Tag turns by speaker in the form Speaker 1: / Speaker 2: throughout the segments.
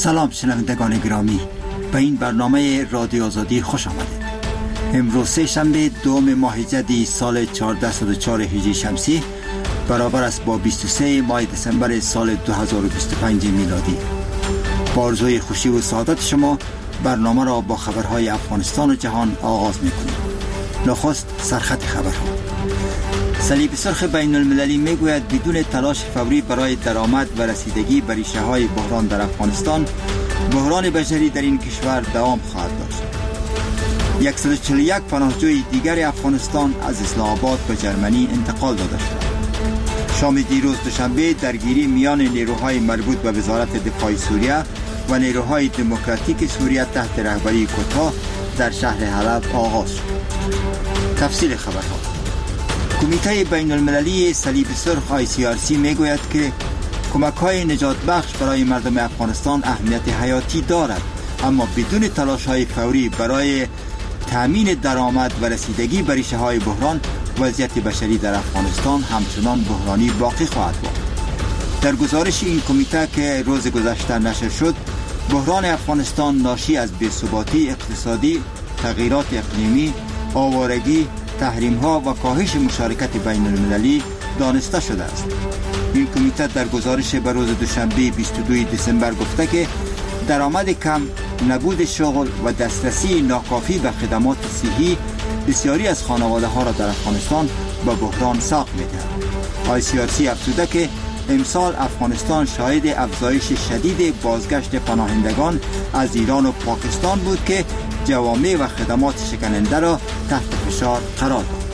Speaker 1: سلام شنوندگان گرامی، به این برنامه رادیو آزادی خوش آمدید. امروز سه شنبه دوم ماه جدی سال 1404 هجری شمسی برابر است با 23 ماه دسامبر سال 2025 میلادی. با آرزوی خوشی و سعادت شما برنامه را با خبرهای افغانستان و جهان آغاز می‌کنیم. نخست سرخط خبرها. صلیب سرخ بین المللی میگوید بدون تلاش فوری برای درآمد و رسیدگی به ریشه‌های بحران در افغانستان، بحران بشری در این کشور دوام خواهد داشت. 141 پناهجوی دیگر افغانستان از اسلام آباد به جرمنی انتقال داده شد. شام دیروز دوشنبه درگیری میان نیروهای مربوط به وزارت دفاع سوریه و نیروهای دموکراتیک سوریه تحت رهبری کوتا در شهر حلب آغاز شد. تفصیل خبرها. کمیته بین المللی صلیب سرخ ICRC میگوید که کمک‌های نجات بخش برای مردم افغانستان اهمیت حیاتی دارد، اما بدون تلاش‌های فوری برای تامین درآمد و رسیدگی به ریشه‌های بحران، وضعیت بشری در افغانستان همچنان بحرانی باقی خواهد بود. در گزارش این کمیته که روز گذشته نشر شد، بحران افغانستان ناشی از بی‌ثباتی اقتصادی، تغییرات اقلیمی، آوارگی، تحریم‌ها و کاهش مشارکت بین المللی دانسته شده است. این کمیته در گزارش به روز دوشنبه 22 دسامبر گفته که درآمد کم، نبود شغل و دسترسی ناکافی به خدمات صحی بسیاری از خانواده‌ها را در افغانستان به بحران ساق می‌دهد. ICRC افزوده که امسال افغانستان شاهد افزایش شدید بازگشت پناهندگان از ایران و پاکستان بود که جوامع و خدمات شکننده را تحت فشار قرار داد.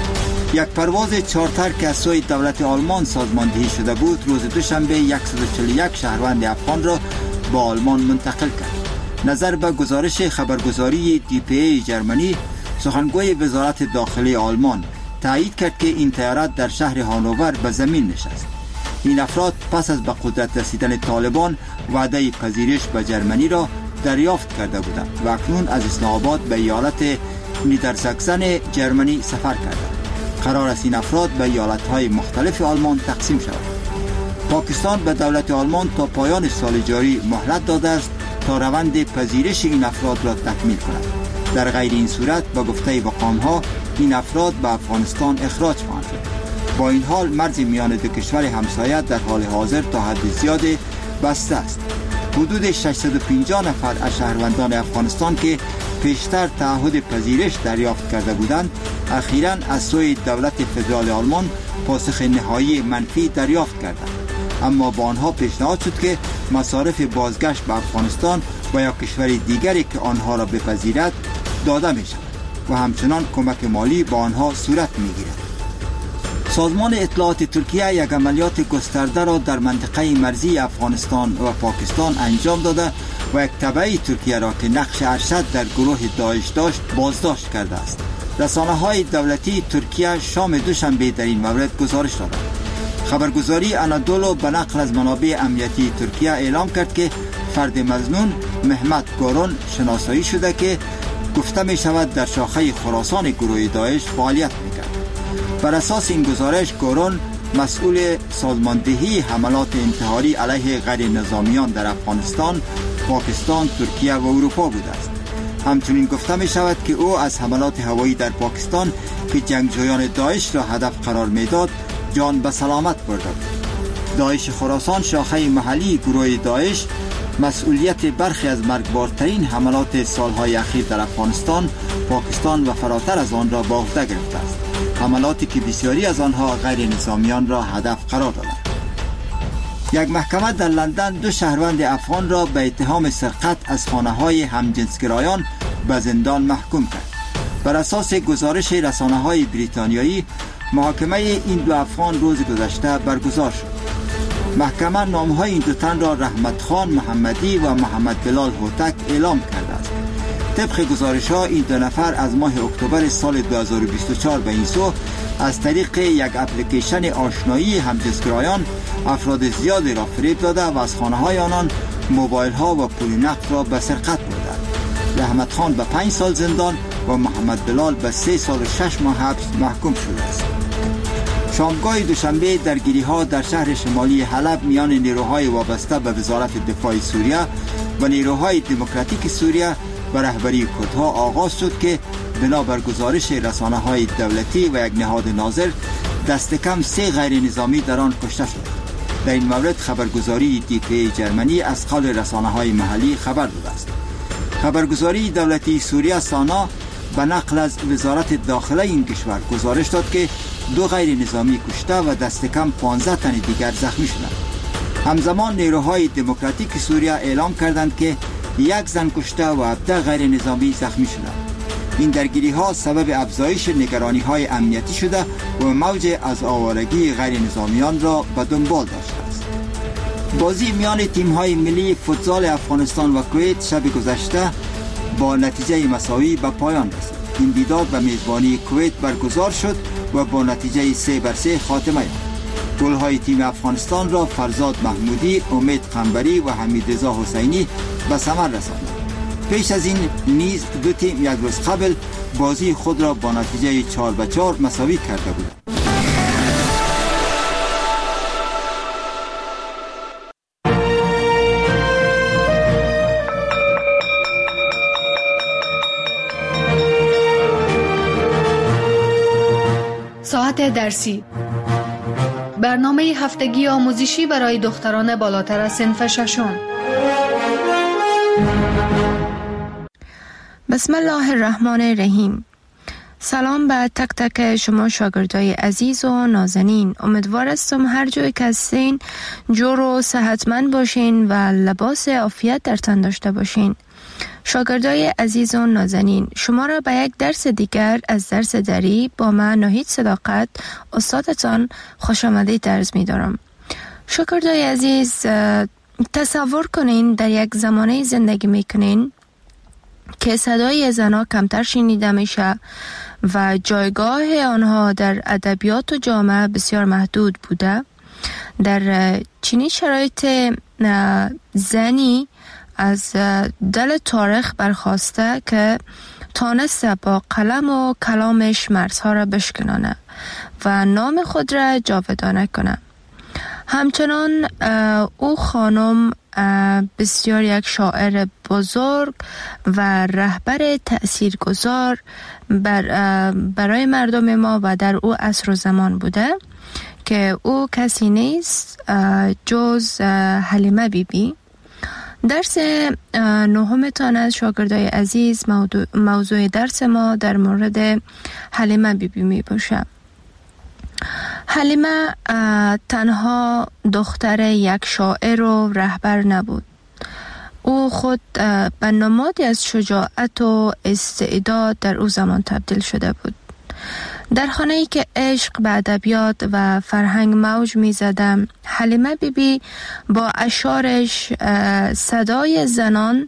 Speaker 1: یک پرواز چارتر که از سوی دولت آلمان سازماندهی شده بود روز دوشنبه 141 شهروند افغان را به آلمان منتقل کرد. نظر به گزارش خبرگزاری DPA جرمنی، سخنگوی وزارت داخلی آلمان تایید کرد که این طیاره در شهر هانوور به زمین نشست. این افراد پس از به قدرت رسیدن طالبان وعده پذیرش به جرمنی را دریافت کرده بودند و اکنون از اسلام آباد به ایالت نیدرساکسن جرمنی سفر کردند. قرار است این افراد به ایالت‌های مختلف آلمان تقسیم شوند. پاکستان به دولت آلمان تا پایان سال جاری مهلت داده است تا روند پذیرش این افراد را تکمیل کند. در غیر این صورت با گفته مقام‌ها این افراد به افغانستان اخراج خواهند شد. با این حال مرز میان دو کشور همسایه در حال حاضر تا حد زیاد بسته است. حدود 650 نفر از شهروندان افغانستان که پیشتر تعهد پذیرش دریافت کرده بودند، اخیراً از سوی دولت فدرال آلمان پاسخ نهایی منفی دریافت کردند. اما با آنها پیشنهاد شد که مصارف بازگشت به افغانستان و یا کشور دیگری که آنها را بپذیرد داده می شود و همچنان کمک مالی با آنها صورت می گیرد. سازمان اطلاعات ترکیه یک عملیات گسترده را در منطقه مرزی افغانستان و پاکستان انجام داده و یک تبعی ترکیه را که نقش ارشد در گروه داعش داشت بازداشت کرده است. رسانه‌های دولتی ترکیه شام دوشنبه در این مورد گزارش دادند. خبرگزاری آنادولو به نقل از منابع امنیتی ترکیه اعلام کرد که فرد مظنون محمد گورون شناسایی شده که گفته می شود در شاخه خراسان گروه داعش فعالیت می‌کرد. بر اساس این گزارش گورون مسئول سازماندهی حملات انتحاری علیه غیر نظامیان در افغانستان، پاکستان، ترکیه و اروپا بوده است. همچنین گفته می شود که او از حملات هوایی در پاکستان که جنگجویان داعش را هدف قرار میداد جان به سلامت برده بود. داعش خراسان شاخه محلی گروه داعش مسئولیت برخی از مرگبارترین حملات سالهای اخیر در افغانستان، پاکستان و فراتر از آن را به عهده گرفته است. حملاتی که بسیاری از آنها غیر نظامیان را هدف قرار دادند. یک محکمه در لندن دو شهروند افغان را به اتهام سرقت از خانه‌های همجنسگرایان به زندان محکوم کرد. بر اساس گزارش رسانه‌های بریتانیایی، محاکمه این دو افغان روز گذشته برگزار شد. محکمه نامهای این دو تن را رحمت خان محمدی و محمد بلال هوتک اعلام کرده است. طبق گزارش‌ها این دو نفر از ماه اکتبر سال 2024 به این سو از طریق یک اپلیکیشن آشنایی همجنسگرایان افراد زیادی را فریب داده و از خانه‌های آنان موبایل‌ها و پول نقد را به سرقت بردند. رحمت خان به 5 سال زندان و محمد بلال به 3 سال و 6 ماه حبس محکوم شده است. شامگاه دوشنبه درگیری‌ها در شهر شمالی حلب میان نیروهای وابسته به وزارت دفاع سوریه و نیروهای دموکراتیک سوریه و رهبری کردها آغاز شد که بنابر گزارش رسانه‌های دولتی و یک نهاد ناظر دست کم 3 غیر نظامی در آن کشته شد. در این مورد خبرگزاری دیپی جرمنی از قول رسانه‌های محلی خبر داده است. خبرگزاری دولتی سوریه سانا به نقل از وزارت داخله این کشور گزارش داد که 2 غیر نظامی کشته و دست کم 15 تن دیگر زخمی شدند. همزمان نیروهای دموکراتیک سوریه اعلام کردند که 1 زن کشته و 17 غیر نظامی زخمی شدند. این درگیری ها سبب افزایش نگرانی های امنیتی شده و موج از آوارگی غیر نظامیان را به دنبال داشته است. بازی میان تیم های ملی فوتزال افغانستان و کویت شب گذشته با نتیجه مساوی به پایان رسید. این دیدار به میزبانی کویت برگزار شد و با نتیجه 3-3 خاتمه یافت. گل های تیم افغانستان را فرزاد محمودی، امید قنبری و حمیدرضا حسینی به ثمر رساندند. پیش از این نیز 2 تیم یک روز قبل بازی خود را با نتیجه 4-4 مساوی کرده بودند.
Speaker 2: ساعت درسی، برنامه هفتگی آموزشی برای دختران بالاتر از صنف 6.
Speaker 3: بسم الله الرحمن الرحیم. سلام به تک تک شما شاگردای عزیز و نازنین. امیدوار هستم هر جایی که هستین جور و صحتمند باشین و لباس عافیت در تن داشته باشین. شاگردای عزیز و نازنین، شما را به یک درس دیگر از درس دری با من ناهید صداقت استادتان خوش آمدید عرض می دارم. شاگردای عزیز، تصور کنین در یک زمانه زندگی می کنین که صدای زنها کمتر شنیده میشه و جایگاه آنها در ادبیات و جامعه بسیار محدود بوده. در چنین شرایط زنی از دل تاریخ برخواسته که تانسته با قلم و کلامش مرزها را بشکنانه و نام خود را جاودانه کنه. همچنان او خانم بسیار یک شاعر بزرگ و رهبر تأثیرگذار برای مردم ما و در او عصر و زمان بوده که او کسی نیست جز حلیمه بیبی. درس 9 تان از شاگردای عزیز موضوع درس ما در مورد حلیمه بیبی می باشه. حلیمه تنها دختر یک شاعر و رهبر نبود. او خود به نمادی از شجاعت و استعداد در او زمان تبدیل شده بود. در خانه‌ای که عشق به ادبیات و فرهنگ موج می‌زد، حلیمه بیبی با اشعارش صدای زنان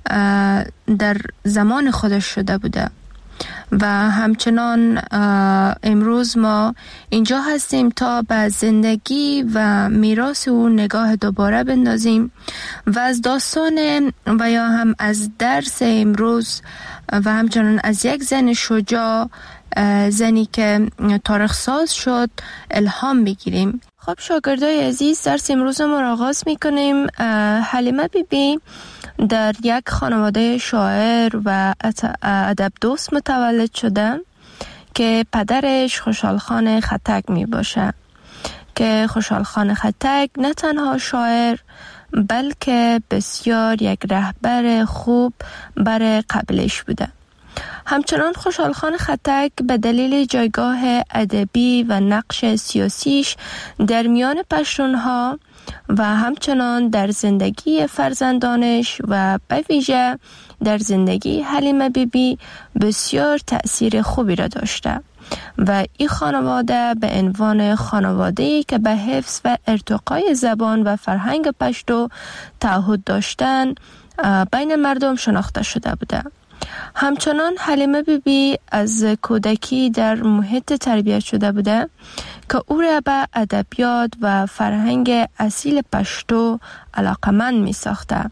Speaker 3: در زمان خودش شده بوده و همچنان امروز ما اینجا هستیم تا به زندگی و میراث او نگاه دوباره بندازیم و از داستان و یا هم از درس امروز و همچنان از یک زن شجاع، زنی که تاریخ ساز شد، الهام بگیریم. خب شاگردای عزیز، درس امروز ما را آغاز میکنیم. حلیمه بیبی در یک خانواده شاعر و ادب دوست متولد شده که پدرش خوشحال خان خطک می باشه که خوشحال خان خطک نه تنها شاعر بلکه بسیار یک رهبر خوب برای قبیلش بوده. همچنان خوشحال خان خطک به دلیل جایگاه ادبی و نقش سیاسیش در میان پشتونها و همچنان در زندگی فرزندانش و به ویژه در زندگی حلیمه بیبی بسیار تأثیر خوبی را داشته و این خانواده به عنوان خانواده‌ای که به حفظ و ارتقای زبان و فرهنگ پشتو تعهد داشتن بین مردم شناخته شده بوده. همچنان حلیمه بیبی از کودکی در محیط تربیت شده بوده که او را به ادبیات و فرهنگ اصیل پشتو علاقمند می ساخته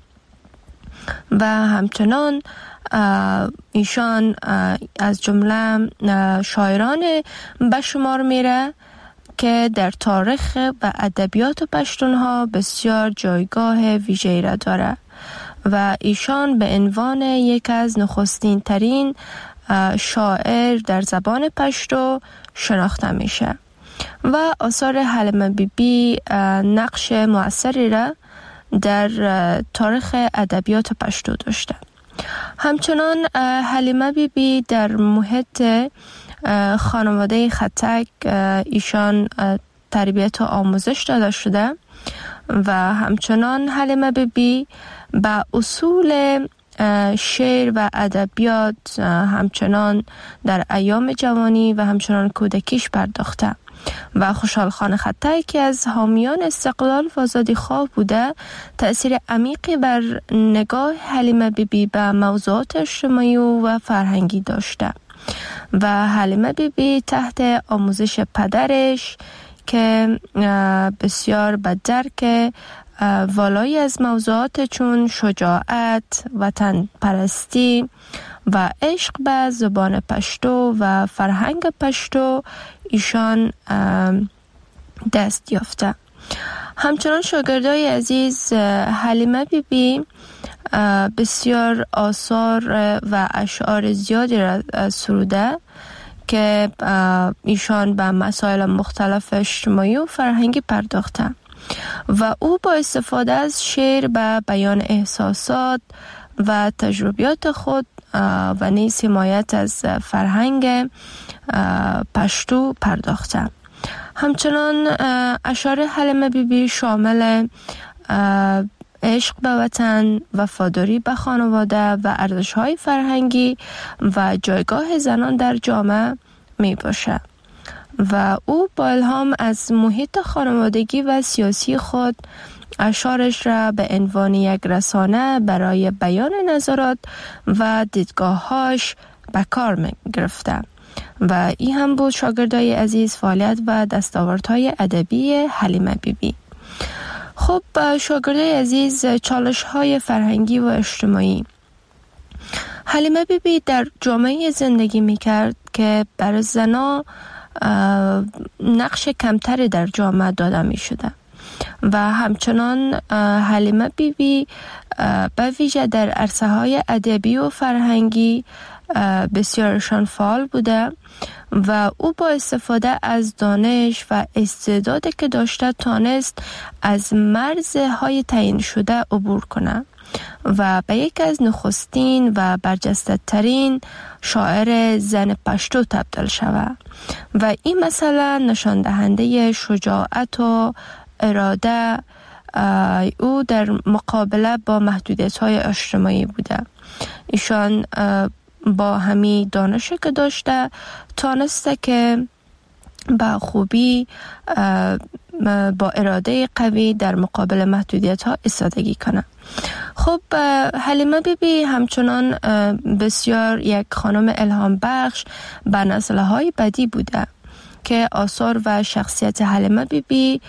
Speaker 3: و همچنان ایشان از جمله شاعران به شمار میره که در تاریخ و ادبیات پشتونها بسیار جایگاه ویژه‌ای را داره و ایشان به عنوان یک از نخستین ترین شاعر در زبان پشتو شناخته میشه و آثار حلیمه بیبی نقش مؤثری را در تاریخ ادبیات پشتو داشته. همچنان حلیمه بیبی در محیط خانواده خطک ایشان تربیت و آموزش داده شده و همچنان حلیمه بیبی به اصول شعر و ادبیات همچنان در ایام جوانی و همچنان کودکیش پرداخته و خوشحال خان خطک که از حامیان استقلال و آزادی خواه بوده تأثیر عمیقی بر نگاه حلیمه بیبی به موضوعات اجتماعی و فرهنگی داشته و حلیمه بیبی تحت آموزش پدرش که بسیار به درک والایی از موضوعات چون شجاعت، وطن پرستی و عشق به زبان پشتو و فرهنگ پشتو ایشان دست یافته. همچنان شاگردای عزیز حلیمه بیبی بسیار آثار و اشعار زیادی را سروده که ایشان به مسائل مختلف اجتماعی و فرهنگی پرداخته و او با استفاده از شعر به بیان احساسات و تجربیات خود و نیز حمایت از فرهنگ پشتو پرداخته. همچنان اشعار حلیمه بیبی شامل عشق به وطن، وفاداری به خانواده و ارزش‌های فرهنگی و جایگاه زنان در جامعه می باشه و او با الهام از محیط خانوادگی و سیاسی خود اشعارش را به عنوان یک رسانه برای بیان نظرات و دیدگاه‌هاش به کار می گرفته و این هم بود شاگردای عزیز فعالیت و دستاوردهای ادبی حلیمه بیبی. خب شاگردای عزیز چالش‌های فرهنگی و اجتماعی. حلیمه بیبی در جامعه زندگی می‌کرد که برای زنان نقش کمتری در جامعه داده می‌شده و همچنان حلیمه بیبی به ویژه در عرصه‌های ادبی و فرهنگی بسیارشان فعال بوده و او با استفاده از دانش و استعدادی که داشته تانست از مرزهای تعیین شده عبور کنه و به یک از نخستین و برجسته ترین شاعر زن پشتو تبدیل شود و این مسئله نشان دهنده شجاعت و اراده او در مقابله با محدودیت‌های اجتماعی بوده. ایشان با همین دانشی که داشته تانسته که با خوبی با اراده قوی در مقابل محدودیت‌ها ایستادگی کنه. خب حلیمه بیبی همچنان بسیار یک خانم الهام بخش به نسل‌های بعدی بوده که آثار و شخصیت حلیمه بیبی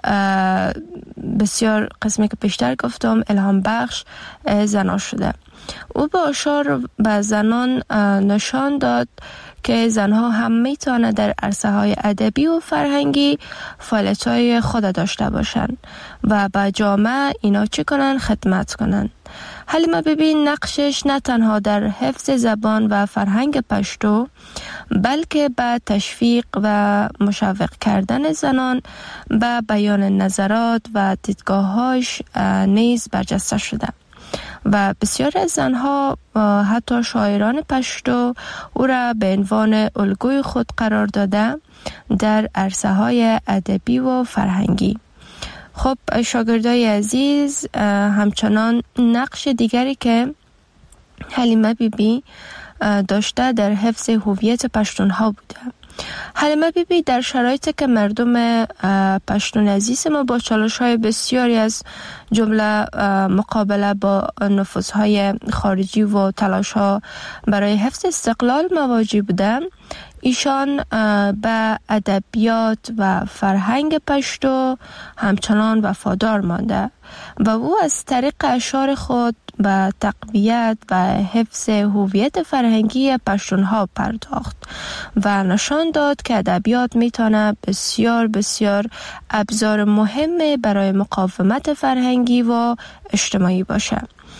Speaker 3: بسیار قسمی که پیشتر گفتم الهام بخش زنان شده. او با اشعار به زنان نشان داد که زنها هم میتونه در عرصه‌های ادبی و فرهنگی فعالیت‌های خود داشته باشند و به جامعه اینا چی کنن؟ خدمت کنن. حلیمه بیبی نقشش نه تنها در حفظ زبان و فرهنگ پشتو بلکه به تشویق و مشوق کردن زنان به بیان نظرات و دیدگاه‌هاش نیز برجسته شده و بسیار از زنها حتی شاعران پشتو او را به عنوان الگوی خود قرار داده در عرصه‌های ادبی و فرهنگی. خب شاگردای عزیز همچنان نقش دیگری که حلیمه بیبی داشته در حفظ هویت پشتونها بوده. حلیمه بیبی در شرایطی که مردم پشتون عزیز ما با چالش‌های بسیاری از جمله مقابله با نفوذهای خارجی و تلاش‌ها برای حفظ استقلال مواجه بودند، ایشان به ادبیات و فرهنگ پشتو همچنان وفادار مانده و او از طریق اشعار خود به تقویت و حفظ هویت فرهنگی پشتونها پرداخت و نشان داد که ادبیات میتونه بسیار بسیار ابزار مهم برای مقاومت فرهنگی و اجتماعی باشه.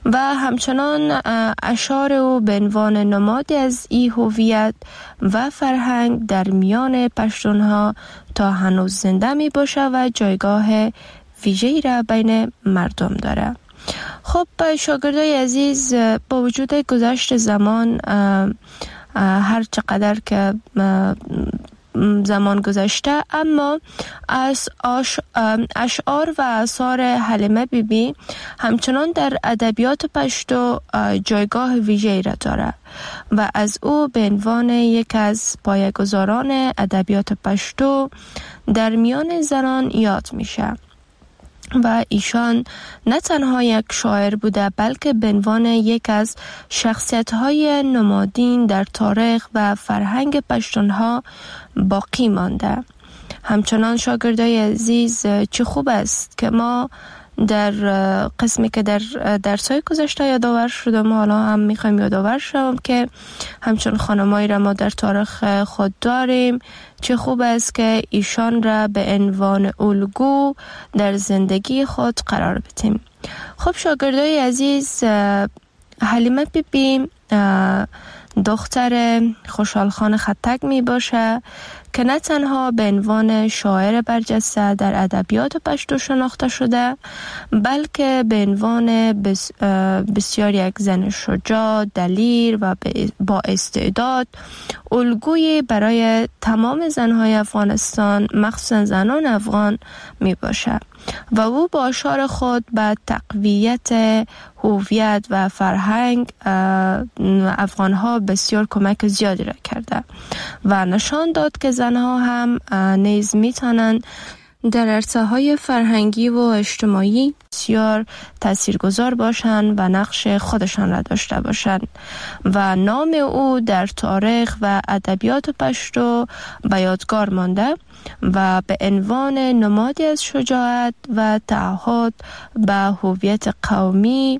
Speaker 3: و همچنان اشعار او به عنوان نمادی از این هویت و فرهنگ در میان پشتونها تا هنوز زنده می باشه و جایگاه ویژه‌ای را بین مردم داره. خب شاگردای عزیز، با وجود گذشت زمان، هر چقدر که زمان گذشته، اما از اشعار و آثار حلیمه بیبی همچنان در ادبیات پشتو جایگاه ویژه‌ای را داره و از او به عنوان یک از پایه‌گذاران ادبیات پشتو در میان زنان یاد میشه. و ایشان نه تنها یک شاعر بوده، بلکه به عنوان یک از شخصیت‌های نمادین در تاریخ و فرهنگ پشتونها باقی مانده. همچنان شاگردای عزیز، چه خوب است که ما در قسمی که در درس‌های گذشته یادآور شدم، حالا هم میخوایم یادآور شوم که همچون خانمایی را ما در تاریخ خود داریم. چه خوب است که ایشان را به عنوان الگو در زندگی خود قرار بدیم. خب شاگردای عزیز، حلیمه بیبی دختر خوشحال خان خطک می باشه که نه تنها به عنوان شاعر برجسته در ادبیات پشتو شناخته شده، بلکه به عنوان بسیار یک زن شجاع، دلیر و با استعداد، الگویی برای تمام زنهای افغانستان، مخصوصا زنان افغان می باشه و او با اشعار خود به تقویت هویت و فرهنگ افغانها بسیار کمک زیادی را کرده و نشان داد که زنها هم نیز میتونند در عرصه‌های فرهنگی و اجتماعی بسیار تاثیرگذار باشند و نقش خودشان را داشته باشند و نام او در تاریخ و ادبیات پشتو به یادگار مانده و به عنوان نمادی از شجاعت و تعهد به هویت قومی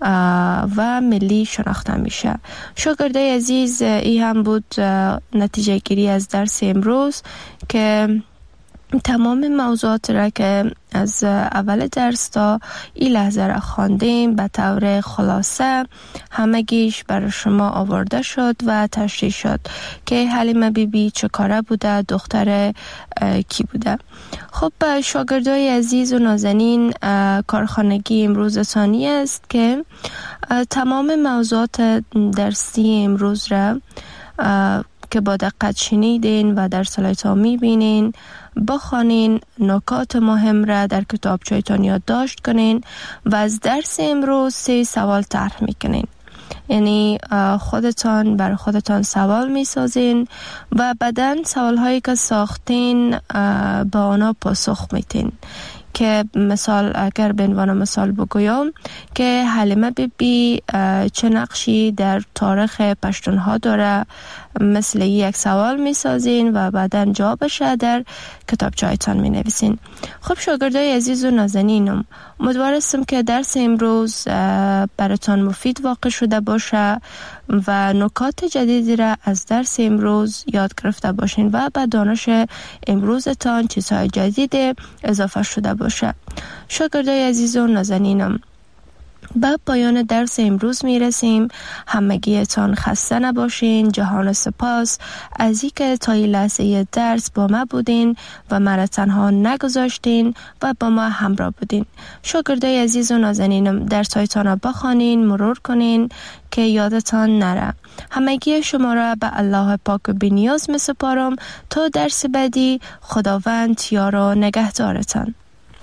Speaker 3: و ملی شناخته میشه. شاگردای عزیز، این هم بود نتیجه گیری از درس امروز که تمام موضوعات را که از اول درس تا این لحظه را خواندیم به طور خلاصه همگیش برای شما آورده شد و تشریح شد که حلیمه بیبی چه کاره بوده، دختر کی بوده. خب شاگردای عزیز و نازنین، کارخانگی امروز ثانی است که تمام موضوعات درسی امروز را که با دقت شنیدین و در سلایت‌ها می‌بینین بخوانین، نکات مهم را در کتابچه‌تان یادداشت کنین و از درس امروز 3 سوال طرح میکنین. یعنی خودتان بر خودتان سوال میسازین و بعداً سوال‌هایی که ساختین به آنها پاسخ میتین. که مثال اگر به عنوان مثال بگویم که حلیمه بیبی چه نقشی در تاریخ پشتونها داره، مثل یک سوال می سازین و بعداً جوابش در کتابچه‌تان می نویسین. خب شاگردای عزیز و نازنینم، امیدوارم که درس امروز براتان مفید واقع شده باشه و نکات جدیدی را از درس امروز یاد گرفته باشین و به دانش امروزتان چیزهای جدید اضافه شده باشه. شاگردای عزیز و نازنینم، به پایان درس امروز میرسیم. همگیتان خسته نباشین. جهان سپاس از اینکه تا این لحظه درس با ما بودین و مرا تنها نگذاشتین و با ما همراه بودین. شاگردای عزیز و نازنینم، درس‌هایتان را بخوانین، مرور کنین که یادتان نره. همگی شما را به الله پاک و بی‌نیاز می‌سپارم تا درس بعدی. خداوند یار و نگهدارتان.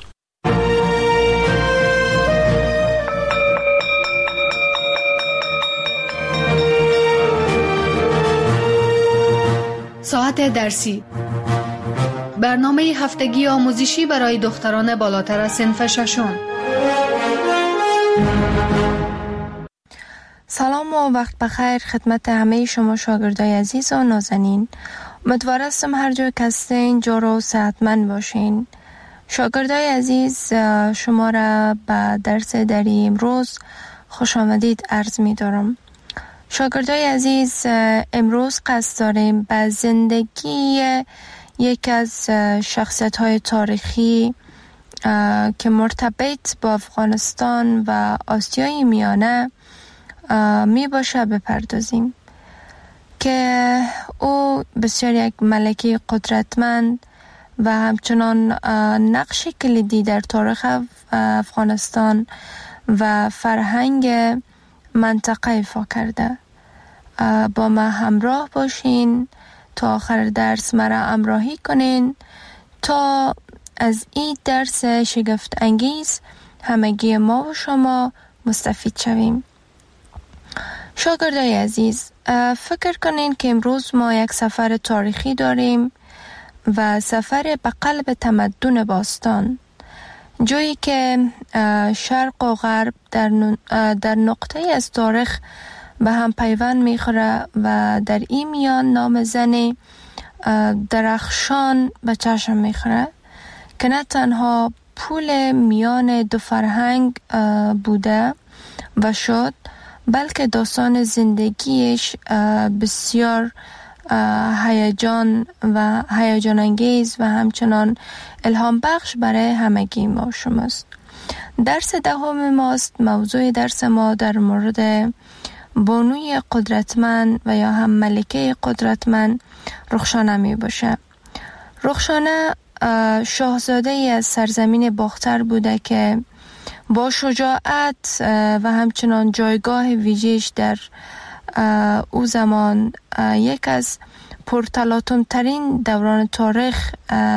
Speaker 2: ساعت درسی، برنامه هفتگی آموزشی برای دختران بالاتر صنف ششم.
Speaker 3: سلام و وقت بخیر خدمت همه شما شاگردای عزیز و نازنین. امیدوارم هر جا که هستین جور و صحتمند باشین. شاگردای عزیز، شما را به درس دری امروز خوش آمدید عرض می دارم. شاگردای عزیز، امروز قصد داریم به زندگی یک از شخصیت‌های تاریخی که مرتبط با افغانستان و آسیای میانه می باشه بپردازیم که او بسیار یک ملکه قدرتمند و همچنان نقش کلیدی در تاریخ افغانستان و فرهنگ منطقه ایفا کرده. با ما همراه باشین تا آخر درس مرا همراهی کنین تا از این درس شگفت انگیز همگی ما و شما مستفید شویم. شاگردای عزیز، فکر کنین که امروز ما یک سفر تاریخی داریم و سفر به قلب تمدن باستان، جایی که شرق و غرب در نقطه از تاریخ به هم پیوند میخوره و در این میان نام زن درخشان به چشم میخوره که نه تنها پول میان دو فرهنگ بوده و شد، بلکه داستان زندگیش بسیار هیجان انگیز و همچنان الهام بخش برای همگی ما شماست. درس دهم ماست. موضوع درس ما در مورد بانوی قدرتمند و یا هم ملکه قدرتمند رخشانه می باشه. رخشانه شاهزاده ای از سرزمین باختر بوده که با شجاعت و همچنان جایگاه ویژه‌اش در او زمان یک از پرتلاطم ترین دوران تاریخ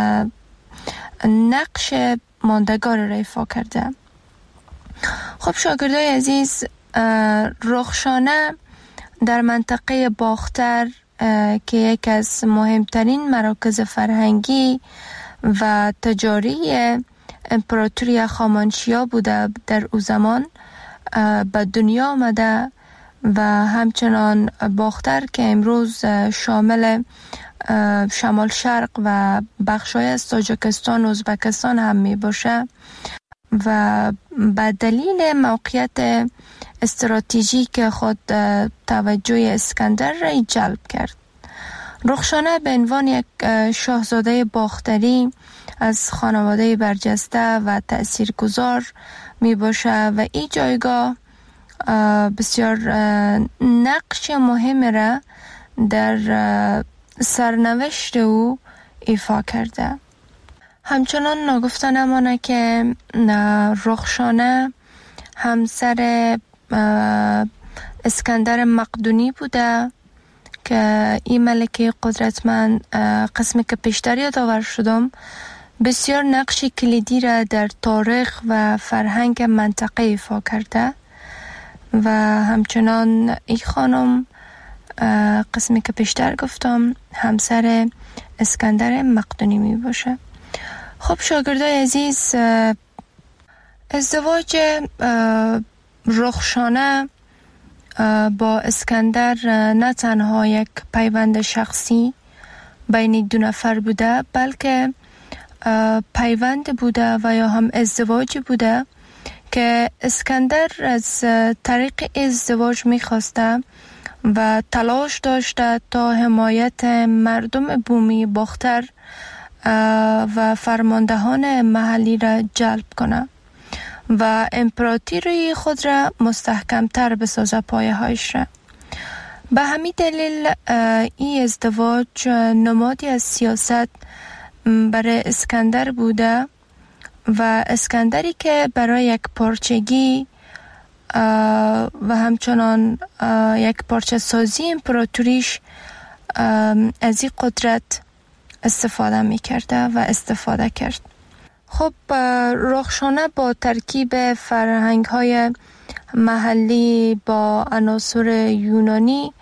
Speaker 3: نقش ماندگار را ایفا کرده. خب شاگردای عزیز، رخشانه در منطقه باختر که یک از مهمترین مراکز فرهنگی و تجاری امپراتوری هخامنشیا بوده در او زمان به دنیا آمده و همچنان باختر که امروز شامل شمال شرق و بخشای از تاجیکستان و ازبکستان هم می باشه و به دلیل موقعیت استراتژیک خود توجه اسکندر را جلب کرد. رخشانه به عنوان یک شاهزاده باختری از خانواده برجسته و تأثیرگذار می باشه و این جایگاه بسیار نقش مهم را در سرنوشت او ایفا کرده. همچنان ناگفته نمانه که رخشانه همسر اسکندر مقدونی بوده که این ملکه قدرتمند، قسمی که پیشتر یادآور شدم، بسیار نقش کلیدی را در تاریخ و فرهنگ منطقه ایفا کرده و همچنان این خانم، قسمی که پیشتر گفتم، همسر اسکندر مقدونی می باشه. خب شاگردای عزیز، ازدواج رخشانه با اسکندر نه تنها یک پیوند شخصی بین دو نفر بوده، بلکه پیوند بوده و یا هم ازدواج بوده که اسکندر از طریق ازدواج می‌خواسته و تلاش داشته تا حمایت مردم بومی باختر و فرماندهان محلی را جلب کنه و امپراتوری خود را مستحکم‌تر بسازه، پایه‌هایش را. به همین دلیل این ازدواج نمادی از سیاست برای اسکندر بوده و اسکندری که برای یک پارچگی و همچنان یک پارچه سازی امپراتوریش از این قدرت استفاده می کرده و استفاده کرد. خب رخشانه با ترکیب فرهنگ های محلی با عناصر یونانی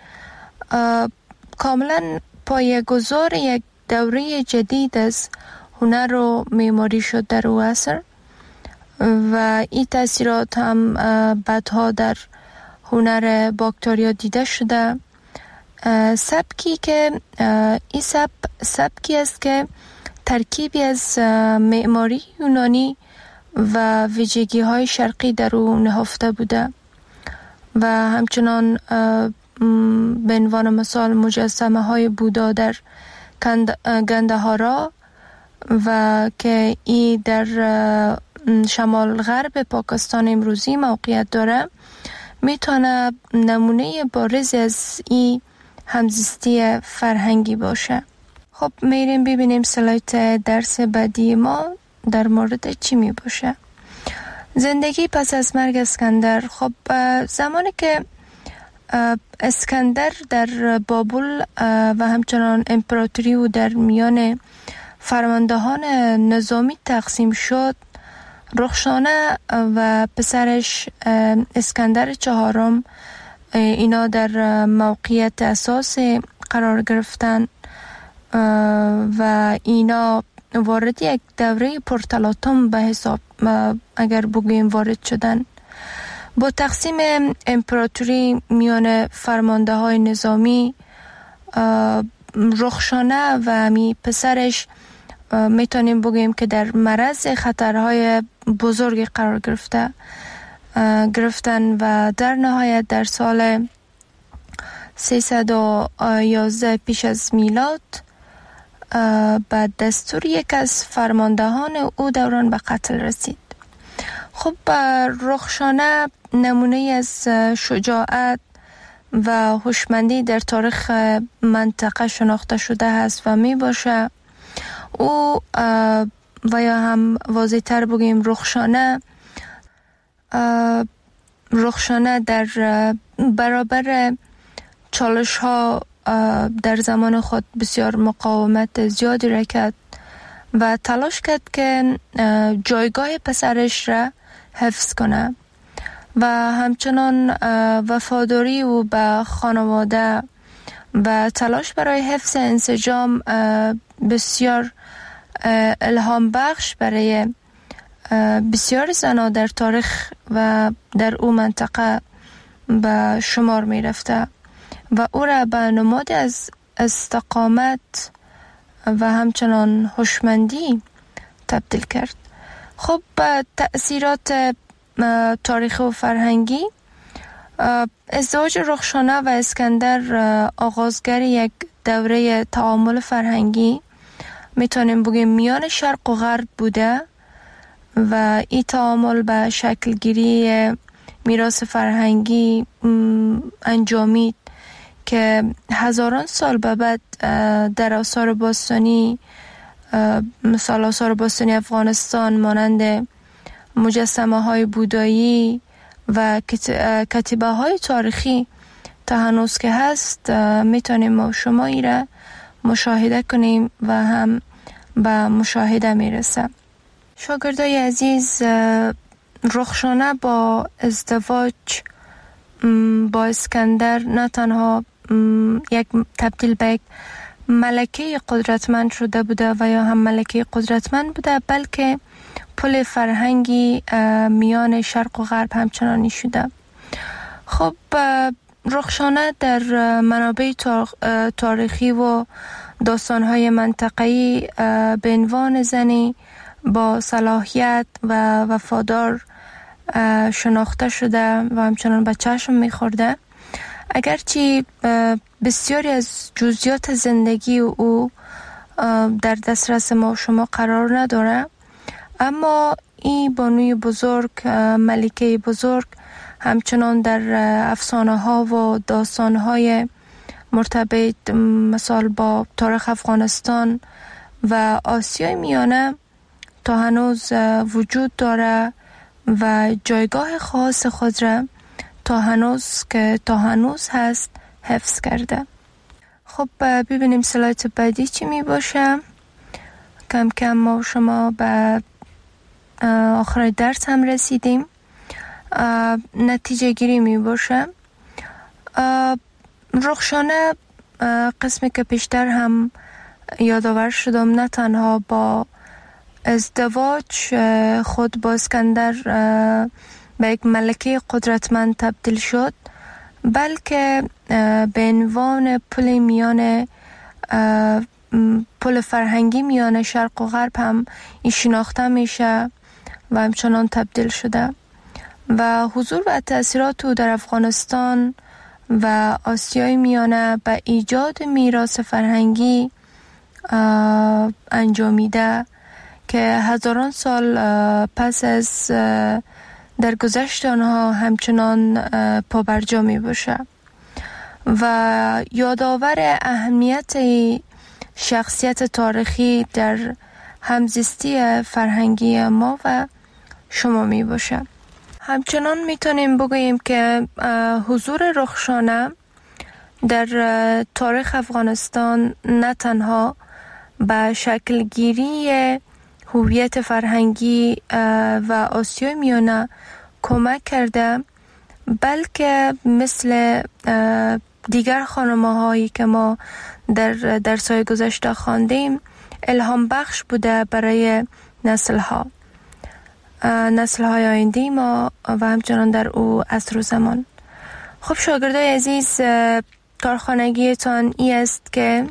Speaker 3: کاملا پایه‌گذار یک دوره جدید از هنر و معماری شد در او عصر و این تاثیرات هم بعدها در هنر باکتریا دیده شده. سبکی که این سبکی است که ترکیبی از معماری یونانی و ویژگی های شرقی در او نهفته بوده و همچنان به عنوان مثال مجسمه های بودا در گندهارا و که ای در شمال غرب پاکستان امروزی موقعیت داره میتونه نمونه بارز از این همزیستی فرهنگی باشه. خب میریم ببینیم سلایت درس بعدی ما در مورد چی می باشه. زندگی پس از مرگ اسکندر. خب زمانی که اسکندر در بابل و همچنان امپراتوری و در میان فرماندهان نظامی تقسیم شد، رخشانه و پسرش اسکندر چهارم اینا در موقعیت اساسی قرار گرفتن و اینا وارد یک دوره پرتلاطم به حساب اگر بگوییم وارد شدن. با تقسیم امپراتوری میان فرمانده های نظامی، رخشانه و همی پسرش میتونیم بگوییم که در معرض خطرهای بزرگی قرار گرفتن و در نهایت در سال 311 پیش از میلاد بعد دستور یک از فرماندهان او دوران به قتل رسید. خب رخشانه نمونه از شجاعت و هوشمندی در تاریخ منطقه شناخته شده است و می باشه. او و یا هم واضح تر بگیم رخشانه در برابر چالش ها در زمان خود بسیار مقاومت زیادی را کرد و تلاش کرد که جایگاه پسرش را حفظ کنه و همچنان وفاداری او به خانواده و تلاش برای حفظ انسجام بسیار الهام بخش برای بسیار زنان در تاریخ و در او منطقه به شمار می رفته و او را به نماد از استقامت و همچنان هوشمندی تبدیل کرد. خب تأثیرات تاریخی و فرهنگی، ازدواج رخشانه و اسکندر آغازگر یک دوره تعامل فرهنگی میتونیم بگیم میان شرق و غرب بوده و این تعامل به شکل گیری میراث فرهنگی انجامید که هزاران سال بعد در آثار باستانی، مثال آثار باستانی افغانستان مانند مجسمه های بودایی و کتیبه های تاریخی تا هنوز که هست میتونیم ما شما ای را مشاهده کنیم و هم به مشاهده میرسه. شاگردای عزیز، رخشانه با ازدواج با اسکندر نه تنها یک تبدیل به یک ملکه قدرتمند شده بوده و یا هم ملکه قدرتمند بوده، بلکه پل فرهنگی میان شرق و غرب همچنانی شده. خب رخشانه در منابع تاریخی و داستان‌های منطقه‌ای به عنوان زنی با صلاحیت و وفادار شناخته شده و همچنان به چشم می‌خورده. اگرچه بسیاری از جزئیات زندگی او در دسترس ما و شما قرار نداره، اما این بانوی بزرگ، ملکه بزرگ، همچنان در افسانه ها و داستان های مرتبط مثال با تاریخ افغانستان و آسیای میانه تا هنوز وجود داره و جایگاه خاص خود را تا هنوز هست حفظ کرده. خب ببینیم سلایت بعدی چی می باشه. کم کم ما شما به آخر درس هم رسیدیم. نتیجه گیری می باشه. رخشانه قسمی که پیشتر هم یادآور شدم نه تنها با ازدواج خود با اسکندر به یک ملکه قدرتمند تبدیل شد، بلکه به عنوان پل فرهنگی میان شرق و غرب هم این شناخته میشه و همچنان تبدیل شده و حضور و تأثیرات او در افغانستان و آسیای میانه به ایجاد میراث فرهنگی انجامیده که هزاران سال پس از در گذشت آنها همچنان پابرجا می باشه و یادآور اهمیت شخصیت تاریخی در همزیستی فرهنگی ما و شما می باشه. همچنان میتونیم بگوییم که حضور رخشانه در تاریخ افغانستان نه تنها به شکلگیری هویت فرهنگی و آسیای میانه کمک کرده، بلکه مثل دیگر خانم‌هایی که ما در درس‌های گذشته خواندیم الهام بخش بوده برای نسل‌های آینده ما و همچنان در او عصر و زمان. خب شاگردای عزیز، کارخانگیتان ای است که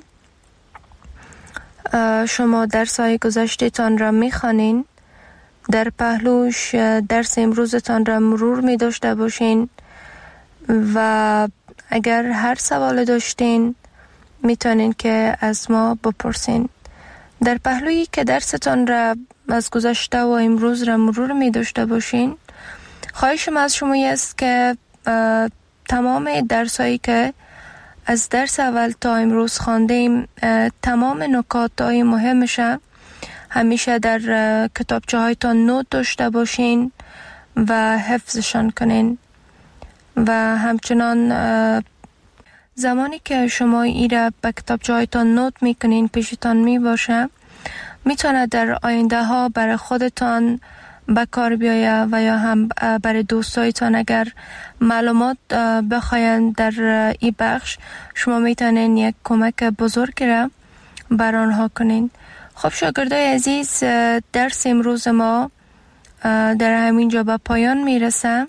Speaker 3: شما درس‌های گذشته‌تان را می‌خوانین، در پهلوش درس امروزتان را مرور می داشته باشین و اگر هر سوال داشتین میتونین که از ما بپرسین. در پهلویی که درستان را از گذشته و امروز را مرور می داشته باشین، خواهشم از شما است که تمام درسایی که از درس اول تا امروز خواندیم، تمام نکات‌های مهمش همیشه در کتابچه هایتان نوت داشته باشین و حفظشان کنین و همچنان زمانی که شما ایره به کتابچه هایتان نوت میکنین پیشتان میباشه، میتونه در آینده ها برای خودتان به کار بیایه و یا هم برای دوستایتان اگر معلومات بخواین در این بخش، شما میتونین یک کمک بزرگ را بر آنها کنین. خب شاگردای عزیز، درس امروز ما در همین جا به پایان میرسه.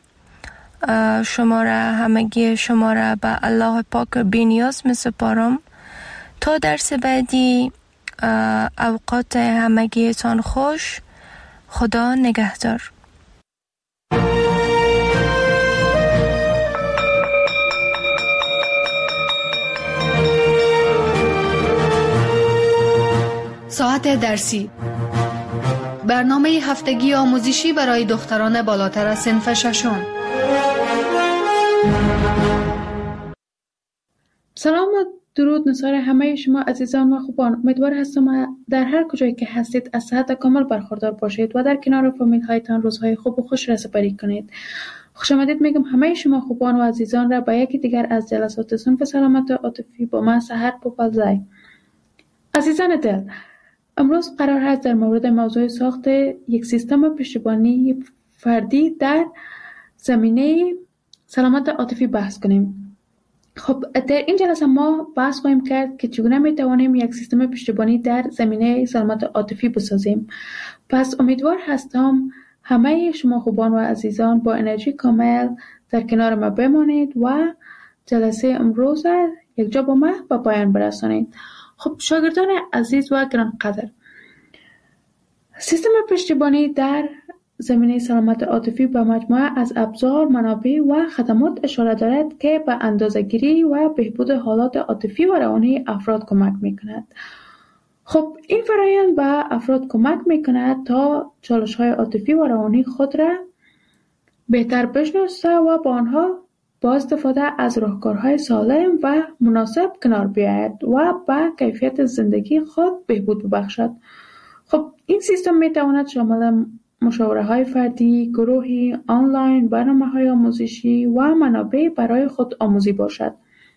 Speaker 3: همگی شما را به الله پاک بی‌نیاز میسپارم. تا درس بعدی، اوقات همگیتان خوش. خدا نگهدار.
Speaker 2: ساعت درسی، برنامه هفتگی آموزشی برای دختران بالاتر از صنف ششم.
Speaker 4: سلام و درود نثار همه شما عزیزان و خوبان. امیدوار هستم در هر کجایی که هستید از صحت کامل برخوردار باشید و در کنار فامیل هایتان روزهای خوب و خوش را سپری کنید. خوش آمدید میگم همه شما خوبان و عزیزان را به یکی دیگر از جلسات صنف سلامت عاطفی با من سحر پوپلزای. عزیزان دل، امروز قرار است در مورد موضوع ساخت یک سیستم پشتیبانی فردی در زمینه سلامت عاطفی بحث کنیم. خب در این جلسه ما بحث خواهیم کرد که چگونه میتوانیم یک سیستم پشتیبانی در زمینه سلامت عاطفی بسازیم. پس امیدوار هستم همه شما خوبان و عزیزان با انرژی کامل در کنار ما بمانید و جلسه امروز یک جا با ما به پایان برسانید. خب شاگردان عزیز و گرانقدر، سیستم پشتیبانی در زمینه سلامت عاطفی به مجموعه از ابزار، منابع و خدمات اشاره دارد که به اندازه‌گیری و بهبود حالات عاطفی و روانی افراد کمک می‌کند. خب این فرآیند به افراد کمک می‌کند تا چالش‌های عاطفی و روانی خود را بهتر بشناسه و با آنها با استفاده از راهکارهای سالم و مناسب کنار بیاید و به کیفیت زندگی خود بهبود ببخشد. خب این سیستم می‌تواند شامل مشاوره‌های فردی، گروهی، آنلاین، برنامه‌های آموزشی و منابع برای خود آموزی باشد.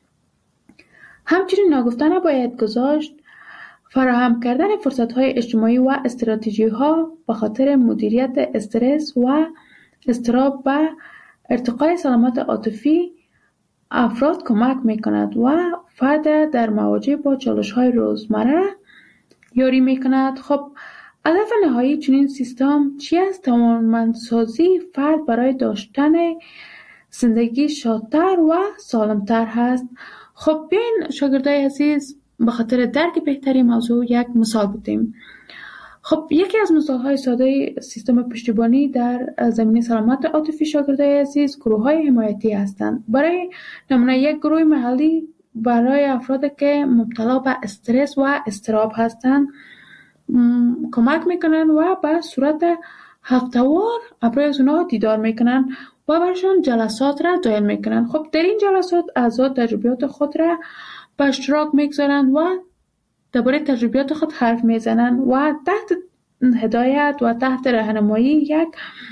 Speaker 4: همچنین ناگفته نباید گذاشت فراهم کردن فرصت‌های اجتماعی و استراتژی‌ها به خاطر مدیریت استرس و اضطراب و ارتقای سلامت عاطفی افراد کمک می‌کند و فرد در مواجه با چالش‌های روزمره یاری می‌کند. خب هدف نهایی چنین سیستم چی است؟ توانمندسازی فرد برای داشتن زندگی شادتر و سالمتر هست. خب بیاین شاگردای عزیز به خاطر درک بهتری موضوع یک مثال بودیم. خب یکی از مثال‌های ساده سیستم پشتیبانی در زمینه سلامت عاطفی شاگردای عزیز گروه‌های حمایتی هستند. برای نمونه یک گروه محلی برای افرادی که مبتلا به استرس و اضطراب هستند کمک میکنن و به صورت هفته‌وار برای از اونها دیدار میکنن و برشان جلسات را دایر میکنن. خب در این جلسات اعضا تجربیات خود را به اشتراک میگذارند و درباره تجربیات خود حرف میزنند و تحت هدایت و تحت راهنمایی یک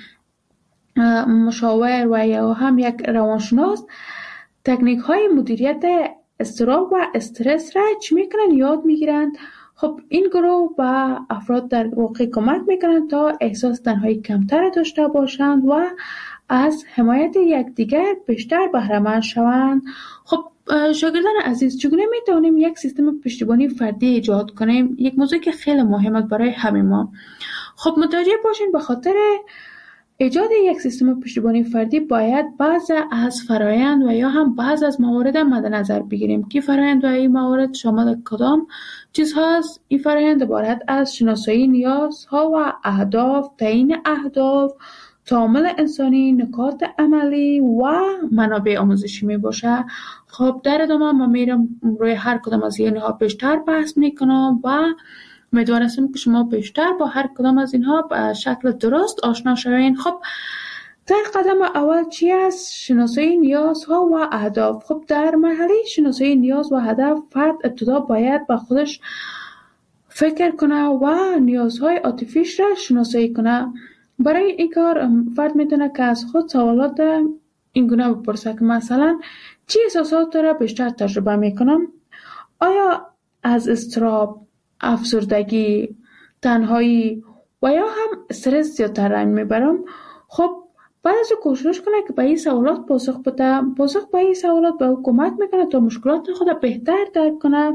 Speaker 4: مشاور و یا هم یک روانشناس تکنیک های مدیریت اضطراب و استرس را چی میکنن یاد میگیرند. خب این گروه به افراد در واقع کمک میکنند تا احساس تنهایی کمتر داشته باشند و از حمایت یکدیگر بیشتر بهره‌مند شوند. خب شاگردان عزیز، چگونه میتوانیم یک سیستم پشتیبانی فردی ایجاد کنیم؟ یک موضوع که خیلی مهمه برای همه ما. خب متوجه باشین به خاطر ایجاد یک سیستم پشتیبانی فردی باید بعض از فرایند و یا هم بعض از موارد مد نظر بگیریم که فرایند و این موارد شامل کدام چیز هست. این فرایند عبارت از شناسایی نیازها و اهداف، تعیین اهداف، تعامل انسانی، نکات عملی و منابع آموزشی می باشه. خب در ادامه من میرم روی هر کدام از اینها بیشتر بحث میکنم و امیدوارم که شما بیشتر با هر کدام از اینها به شکل درست آشنا شوین. خب در قدم اول چی است؟ شناسایی نیازها و اهداف. خب در مرحله شناسایی نیاز و هدف فرد ابتدا باید با خودش فکر کنه و نیازهای عاطفیش را شناسایی کنه. برای این کار فرد میتونه که از خود سوالات این گونه بپرسه که مثلا چی احساسات را بیشتر تجربه میکنم؟ آیا از اضطراب، افسردگی، تنهایی و یا هم استرس زیادتر رنج میبرم؟ خب بعد از کوشش کنه که به این سوالات پاسخ بده. پاسخ به این سوالات به او کمک میکنه تا مشکلات خود بهتر درک کنه.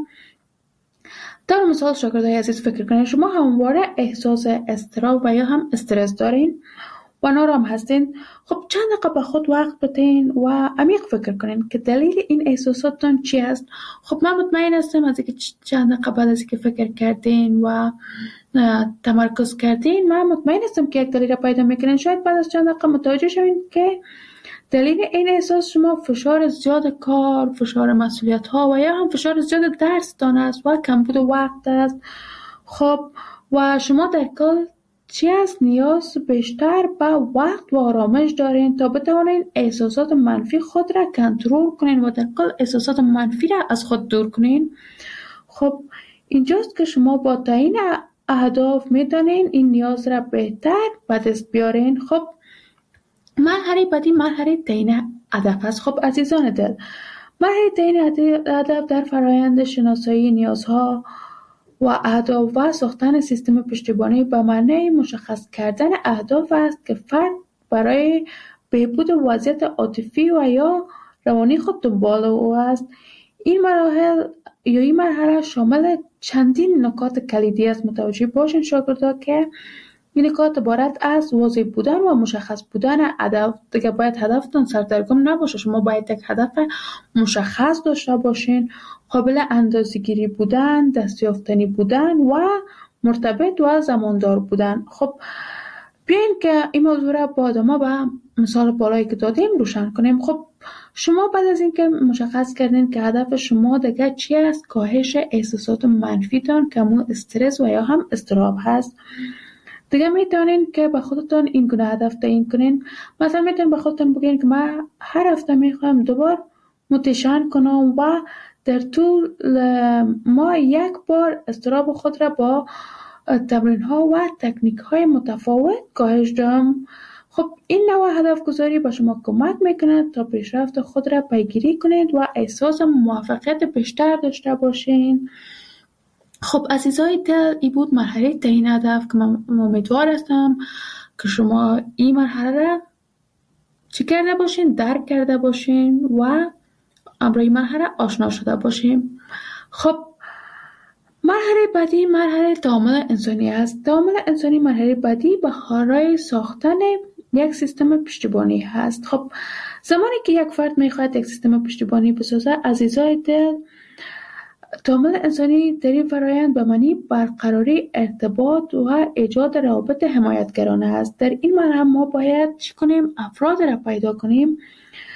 Speaker 4: در مثال شاگردای عزیز فکر کنید شما همواره احساس اضطراب و یا هم استرس دارین و نارام هستین. خب چند دقیقه به خود وقت بدین و عمیق فکر کنین که دلیل این احساساتتان چی است. خب من مطمئن هستم از اینکه چند دقیقه بعد از اینکه فکر کردین و تمرکز کردین، من مطمئن هستم که یک دلیل را پیدا میکنین. شاید بعد از چند دقیقه متوجه شوین که دلیل این احساس شما فشار زیاد کار، فشار مسئولیت ها و یا هم فشار زیاد درس دان است و کمبود وقت است. خب و شما در کل چی است؟ نیاز بیشتر به وقت و آرامش دارین تا بتوانین احساسات منفی خود را کنترل کنین و در کل احساسات منفی را از خود دور کنین. خب اینجاست که شما با تعیین اهداف میتونین این نیاز را بهتر به دست بیارین. خب مرحله بعدی مرحله تعیین هدف است. خب عزیزان دل، مرحله تعیین هدف در فرایند شناسایی نیازها و اهداف و ساختن سیستم پشتیبانی به معنی مشخص کردن اهداف است که فرد برای بهبود وضعیت عاطفی و یا روانی خود دنبال او است. این مرحله شامل چندین نکات کلیدی است. متوجه باشین شاگردا که این نکات عبارت از واضح بودن و مشخص بودن هدف. دیگه باید هدفتون سردرگم نباشه. شما باید یک هدف مشخص داشته باشین، قابل اندازه‌گیری بودن، دستیافتنی بودن و مرتبط و زماندار بودن. خب بیاین که این موضوع را با ادامه به مثال بالایی که دادیم روشن کنیم. خب شما بعد از اینکه مشخص کردین که هدف شما دیگه چی است، کاهش احساسات منفیتان که همون استرس و یا هم اضطراب هست، دیگه میتونین که به خودتون این گونه هدف تعیین کنین. مثلا میتونین به خودتون بگین که من هر هفته میخوام دوبار متشن کنم و در طول ما یک بار اضطراب خود را با تمرین ها و تکنیک های متفاوت کاهش دهم. خب این نوع هدف گذاری به شما کمک میکنه تا پیشرفت خود را پیگیری کنید و احساس موفقیت بیشتر داشته باشین. خب عزیزای دل، این بود مرحله تعیین هدف که من امیدوار هستم که شما این مرحله را چی کرده باشین، درک کرده باشین و امروی مرحله آشنا شده باشین. خب مرحله بعدی مرحله تعامل انسانی است. تعامل انسانی مرحله بعدی برای ساختن یک سیستم پشتیبانی هست. خب زمانی که یک فرد میخواد یک سیستم پشتیبانی بسازه، عزیزای دل، تعامل انسانی در این فرایند به معنی برقراری ارتباط و ایجاد روابط حمایتگرانه است. در این مرحله ما باید چی کنیم؟ افراد را پیدا کنیم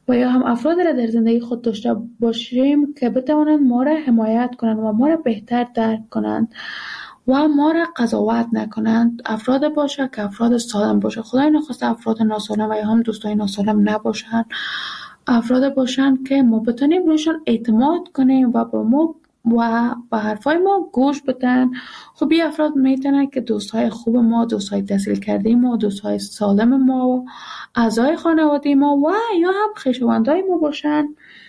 Speaker 4: و یا هم افراد را در زندگی خود داشته باشیم که بتوانند ما را حمایت کنند و ما را بهتر درک کنند و ما را قضاوت نکنند. افراد باشه که افراد سالم باشه. خدای نخواسته افراد ناسالم و یا هم دوستای ناسالم نباشند. افراد باشند که ما بتونیم روشان اعتماد کنیم و با ما و به حرفای ما گوش بدن. خب این افراد میتونن که دوستای خوب ما، دوستای تحصیل کرده ما، دوستای سالم ما، اعضای خانواده ما و یا هم خویشاوندای ما باشن.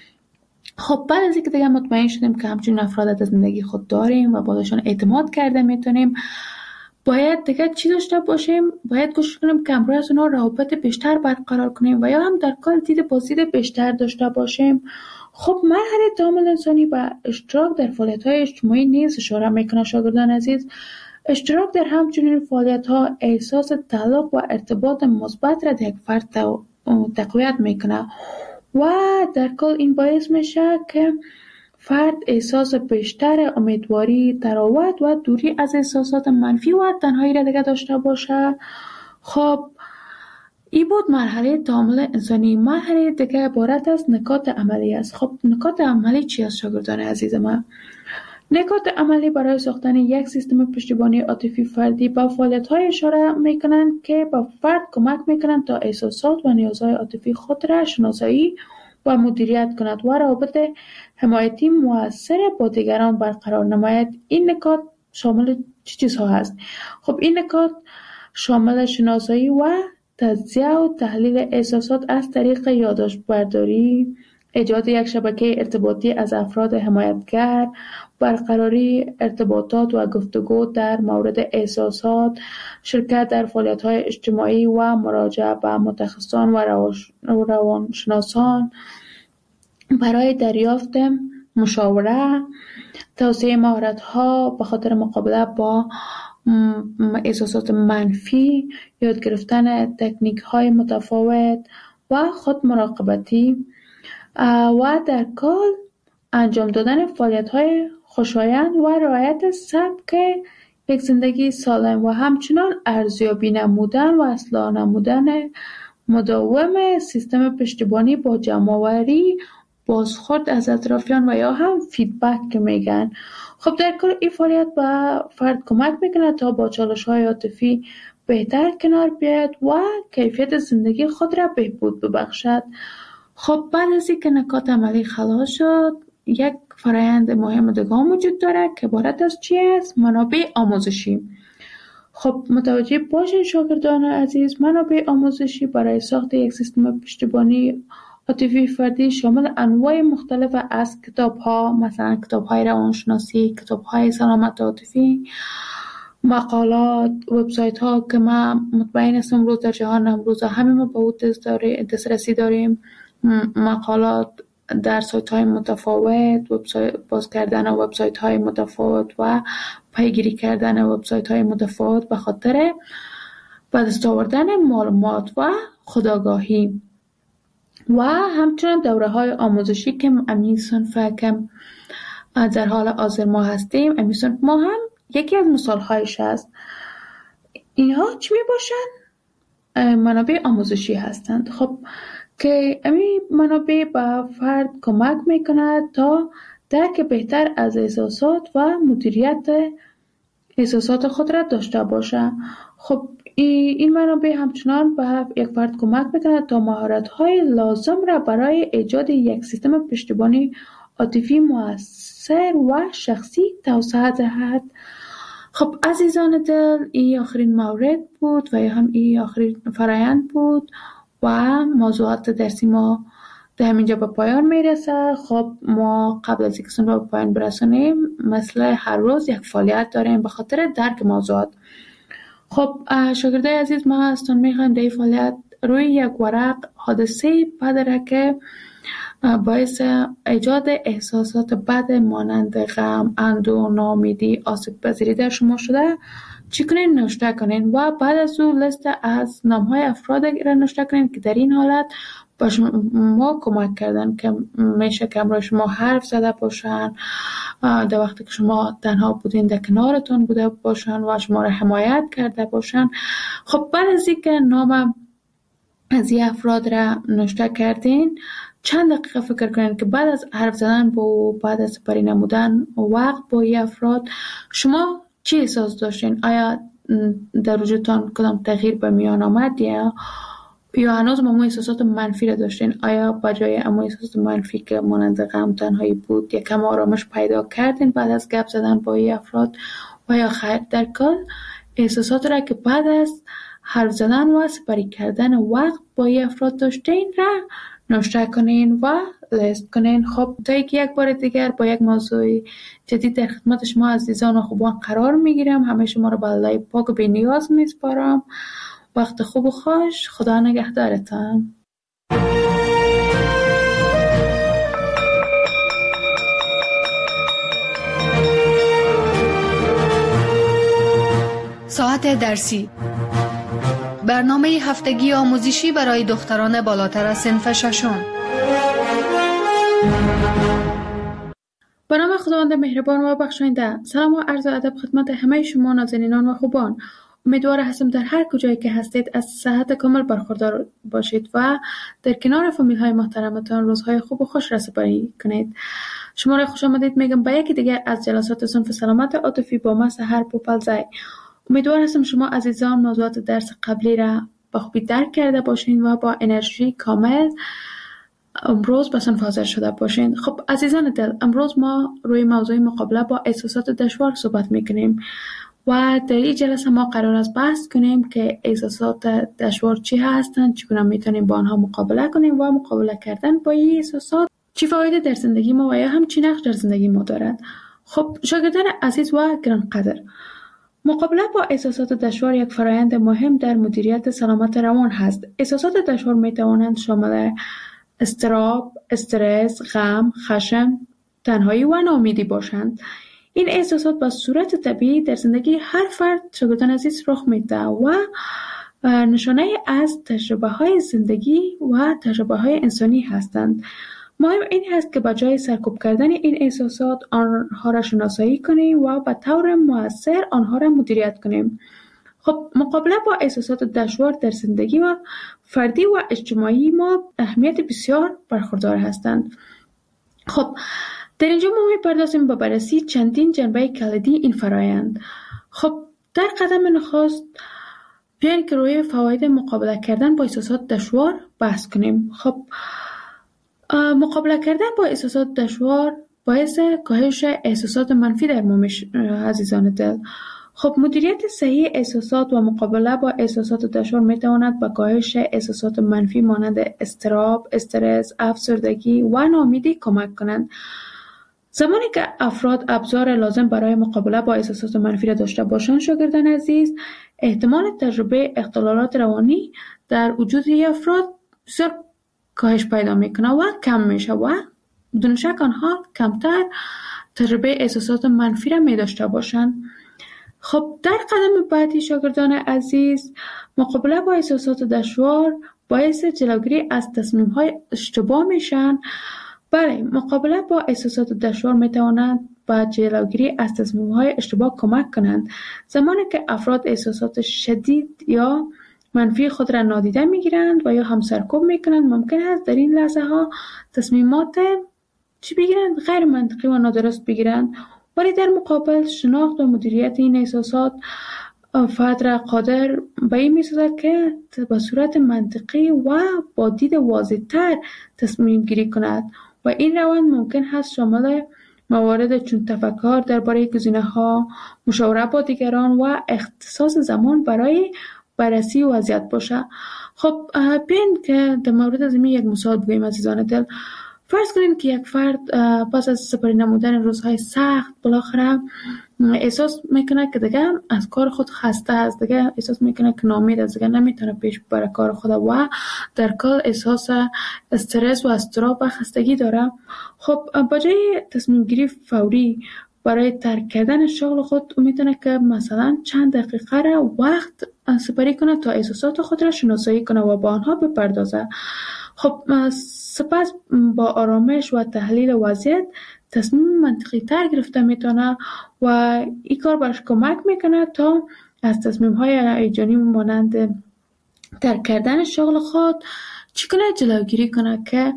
Speaker 4: خب بعد از اینکه دیگه مطمئن شدیم که همچین افراد در زندگی خود داریم و باشون اعتماد کرده میتونیم، باید دیگه چی داشته باشیم؟ باید کوشش کنیم که همراه از اونا روابط بیشتر برقرار کنیم و یا هم در کار دید بازدید بیشتر داشته باشیم. خب مرحله تعامل انسانی و اشتراک در فعالیت‌های اجتماعی نیز اشاره میکنه شاگردان عزیز. اشتراک در همچنین فعالیت‌ها احساس تعلق و ارتباط مثبت را در یک فرد تقویت میکنه و در کل این باعث میشه که فرد احساس بیشتر امیدواری، تراوت و دوری از احساسات منفی و تنهایی را دیگه داشته باشه. خب این بود مرحله تعامل انسانی. مرحله دیگه عبارت از نکات عملی است. خب نکات عملی چی است شاگردان عزیز من؟ نکات عملی برای ساختن یک سیستم پشتیبانی عاطفی فردی با فعالیت‌های اشاره میکنند که با فرد کمک میکنند تا احساسات و نیازهای عاطفی خود را شناسایی و مدیریت کند و روابط حمایتی مؤثر با دیگران برقرار نماید. این نکات شامل چه چیزها هست؟ خب این نکات شامل شناسایی و تجزیه و تحلیل احساسات از طریق یادداشت برداری، ایجاد یک شبکه ارتباطی از افراد حمایتگر، برقراری ارتباطات و گفتگو در مورد احساسات، شرکت در فعالیت‌های اجتماعی و مراجعه به متخصصان و روانشناسان برای دریافت مشاوره، توسعه مهارت‌ها به خاطر مقابله با احساسات منفی، یاد گرفتن تکنیک‌های متفاوت و خود مراقبتی و در کل انجام دادن فعالیت‌های خوشایند و رعایت سبک یک زندگی سالم و همچنان ارزیابی نمودن و اصلاح نمودن مداوم سیستم پشتیبانی با جمع‌آوری بازخورد از اطرافیان و یا هم فیدبک که میگن. خب در کل این فعالیت به فرد کمک میکنه تا با چالش‌های عاطفی بهتر کنار بیاید و کیفیت زندگی خود را بهبود ببخشد. خب بعد از اینکه نکات عملی خلاص شد، یک فرایند مهم دیگه وجود داره که عبارت از چی است؟ منابع آموزشی. خب متوجه باشین شاگردان عزیز، منابع آموزشی برای ساخت یک سیستم پشتیبانی عاطفی فردی شامل انواع مختلف از کتاب‌ها، مثلا کتاب‌های روانشناسی، کتاب‌های سلامت عاطفی، مقالات، وبسایت‌ها که ما مطمئن هستم امروز در جهان امروز همه ما به اون دسترسی داریم، مقالات در سایت‌های متفاوت، باز کردن وبسایت‌های متفاوت و پیگیری کردن وبسایت‌های متفاوت به خاطر به دست آوردن معلومات و خودآگاهی و همچنین دوره‌های آموزشی که امی صنف که در حال حاضر ما هستیم، امی صنف ما هم یکی از مثال‌هایش است. اینها چی میباشند؟ منابع آموزشی هستند. خب که امی منابع به فرد کمک میکند تا درک بهتر از احساسات و مدیریت احساسات خود را داشته باشه. خب این منابع همچنان به یک فرد کمک میکند تا مهارت‌های لازم را برای ایجاد یک سیستم پشتیبانی عاطفی مؤثر و شخصی توسعه دهد. خب عزیزان دل، این آخرین مورد بود و هم این آخرین فرایند بود و موضوعات درسی ما در همینجا به پایان میرسه. خب ما قبل از اینکه سن رو به پایان برسونیم مثل هر روز یک فعالیت داریم به خاطر درک موضوعات. خب شاگردای عزیز، ما هستون میخوایم در این فعالیت روی یک ورق حادثه بدره که باعث ایجاد احساسات بد مانند غم، اندوه، ناامیدی، آسیب پذیری در شما شده چی کنین؟ نوشته کنین و بعد از اون لیست از نام‌های افراد را نوشته کنین که در این حالت با شما کمک کردن، که میشه که همراه شما حرف زده باشن در وقتی که شما تنها بودین، در کنارتون بوده باشن و شما را حمایت کرده باشن. خب بعد از اینکه نام از این افراد را نوشته کردین، چند دقیقه فکر کنید که بعد از حرف زدن با بعد از سپری نمودن وقت با این افراد شما چی احساس داشتین؟ آیا در وجودتان کدام تغییر به میان آمد یا هنوز ما احساسات منفی را داشتین؟ آیا بجای اما احساسات منفی که مانند غم تنهایی بود یکم آرامش پیدا کردین بعد از گپ زدن با این افراد و یا خیر؟ در کل احساسات را که بعد از حرف زدن و سپری کردن وقت با این افراد داشتین را نوشته کنین و لیست کنین. خب تا اینکه یک بار دیگر با یک موضوع جدید در خدمت شما عزیزان و خوبان قرار میگیرم. همه شما را به الله پاک و بی نیاز میسپارم. وقت خوب و خوش. خدا نگهدارتان.
Speaker 2: ساعت درسی، برنامه هفتگی آموزشی برای دختران بالاتر از صنف ششم.
Speaker 4: به نام خداوند مهربان و بخشاینده. سلام و عرض ادب خدمت همه شما نازنینان و خوبان. امیدوار هستم در هر کجایی که هستید از صحت کامل برخوردار باشید و در کنار فامیل های محترمتان روزهای خوب و خوش را سپری کنید. شما را خوش آمدید میگم به یکی دیگر از جلسات صنف سلامت عاطفی با من سحر پوپلزی. امیدوار هستم شما عزیزان موضوعات درس قبلی را به خوبی درک کرده باشین و با انرژی کامل امروز به صنف حاضر شده باشین. خب عزیزان دل، امروز ما روی موضوع مقابله با احساسات دشوار صحبت میکنیم و در این جلسه ما قرار است بحث کنیم که احساسات دشوار چی هستند، چگونه میتونیم با آنها مقابله کنیم و مقابله کردن با این احساسات چی فایده در زندگی ما و یا هم چی نقش در زندگی ما دارد. خب شاگردان عزیز و گرانقدر، مقابله با احساسات دشوار یک فرآیند مهم در مدیریت سلامت روان هست. احساسات دشوار می توانند شامل اضطراب، استرس، غم، خشم، تنهایی و ناامیدی باشند. این احساسات به صورت طبیعی در زندگی هر فرد شاگردان عزیز رخ میده و نشانه از تجربه های زندگی و تجربه های انسانی هستند. مهم این هست که بجای سرکوب کردن این احساسات آنها را شناسایی کنیم و به طور مؤثر آنها را مدیریت کنیم. خب مقابله با احساسات دشوار در زندگی و فردی و اجتماعی ما اهمیت بسیار برخوردار هستند. خب در اینجا ما می‌پردازیم به بررسی چندین جنبه کلیدی این فرآیند. خب در قدم نخست بیاین که روی فواید مقابله کردن با احساسات دشوار بحث کنیم. خب مقابله کردن با احساسات دشوار باعث کاهش احساسات منفی در ما عزیزان دل. خب مدیریت صحیح احساسات و مقابله با احساسات دشوار میتواند به کاهش احساسات منفی مانند اضطراب، استرس، افسردگی و ناامیدی کمک کنند. زمانی که افراد ابزار لازم برای مقابله با احساسات منفی را داشته باشند، شاگردان عزیز، احتمال تجربه اختلالات روانی در وجود افراد بسیار کاهش پیدا میکنه و کم میشه و بدون شک آنها کمتر تجربه احساسات منفی را می داشته باشند. خب در قدم بعدی شاگردان عزیز، مقابله با احساسات دشوار باعث جلوگیری از تصمیم‌های اشتباه میشن. بله، مقابله با احساسات دشوار میتوانند به جلوگیری از تصمیم‌های اشتباه کمک کنند. زمانی که افراد احساسات شدید یا منفی خود را نادیده میگیرند و یا هم سرکوب میکنند، ممکن است در این لحظه ها تصمیمات بگیرند غیر منطقی و نادرست بگیرند، ولی در مقابل شناخت و مدیریت این احساسات فرد را قادر به این می‌سازد که به صورت منطقی و با دید واضح‌تر تصمیم گیری کند و این روند ممکن هست شامل موارد چون تفکر درباره گزینه‌ها، مشاوره با دیگران و اختصاص زمان برای بررسی وضعیت باشه. خب بیاین که در مورد از این یک مثال بگوییم عزیزان دل. فرض کنیم که یک فرد پس از سپری نمودن روزهای سخت بالاخره احساس میکنه که دیگه از کار خود خسته است، دیگه احساس میکنه که ناامید است، دیگه نمیتونه پیش ببره کار خود و در کل احساس استرس و اضطراب و خستگی داره. خب بجای تصمیم گیری فوری برای ترک کردن شغل خود میتونه که مثلا چند دقیقه را وقت سپری کنه تا احساسات خود را شناسایی کنه و با آنها بپردازه. خب سپس با آرامش و تحلیل وضعیت تصمیم منطقی تر گرفته میتونه و این کار برش کمک میکنه تا از تصمیم های هیجانی مانند ترک کردن شغل خود چگونه جلوگیری کنه که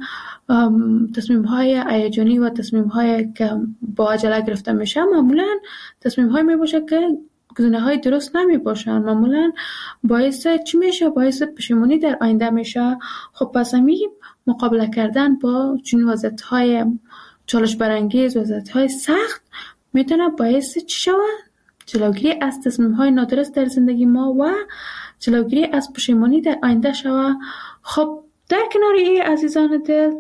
Speaker 4: تصمیم های هیجانی و تصمیم های که با عجله گرفته میشه معمولا تصمیم های می باشه که گزینه های درست نمی باشن، معمولا باعث چی میشه؟ باعث پشیمانی در آینده میشه. خب پس همی مقابله کردن با چون وضعیت های چالش برانگیز، وضعیت های سخت میتونه باعث چی شود؟ جلوگیری از تصمیم های نادرست در زندگی ما و جلوگیری از پشیمانی در آینده شود. خب در کنار این عزیزان دل،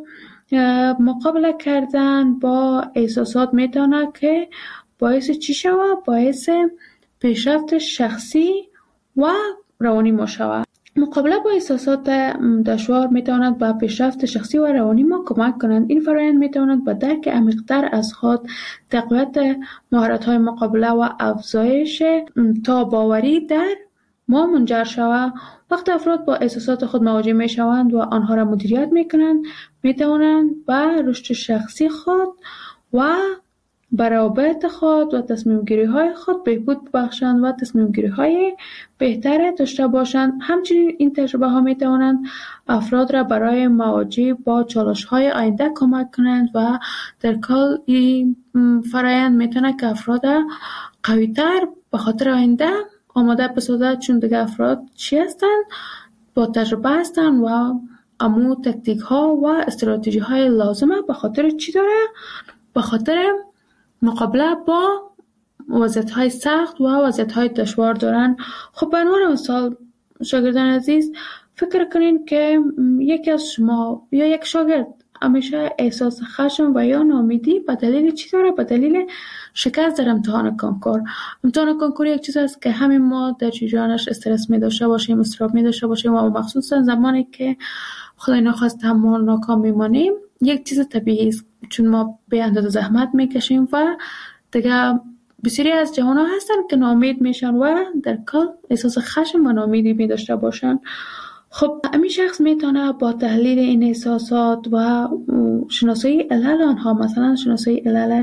Speaker 4: مقابله کردن با احساسات میتونه که باعث چی شود؟ باعث پیشرفت شخصی و روانی ما شود. مقابله با احساسات دشوار میتواند به پیشرفت شخصی و روانی ما کمک کنند. این فرآیند میتواند به درک عمیق‌تر از خود، تقویت مهارت‌های مقابله و افزایش تاب‌آوری در ما منجر شود. وقتی افراد با احساسات خود مواجه میشوند و آنها را مدیریت میکنند، میتوانند به رشد شخصی خود و به روابط خود و تصمیم گیری های خود بهبود بخشند و تصمیم گیری های بهتر داشته باشند. همچنین این تجربه ها می توانند افراد را برای مواجهه با چالش های آینده کمک کنند و در کل این فرآیند می تواند که افراد قوی تر به خاطر آینده آماده بسازد، چون دیگه افراد چی هستند؟ با تجربه هستند و امو تکتیک ها و استراتژی های لازمه به خاطر چی داره؟ به خاطر مقابله با وضعیت‌های سخت و وضعیت‌های دشوار دارن. خب به عنوان مثال شاگردان عزیز، فکر کنین که یکی از شما یا یک شاگرد همیشه احساس خشم و یا ناامیدی به دلیل چی داره؟ به دلیل شکست در امتحان کنکور. امتحان کنکور یک چیز است که همین ما در جریانش استرس می داشته باشیم، اضطراب می داشته باشیم و مخصوصا زمانی که خدای نخواسته ما ناکام میمانیم یک چیز طبیعی است، چون ما به اندازه زحمت میکشیم و دیگه بسیاری از جوان‌ها هستن که ناامید میشن و در کل احساس خشم و ناامیدی می داشته باشن. خب همین شخص میتونه با تحلیل این احساسات و شناسایی علل آنها، مثلا شناسایی علل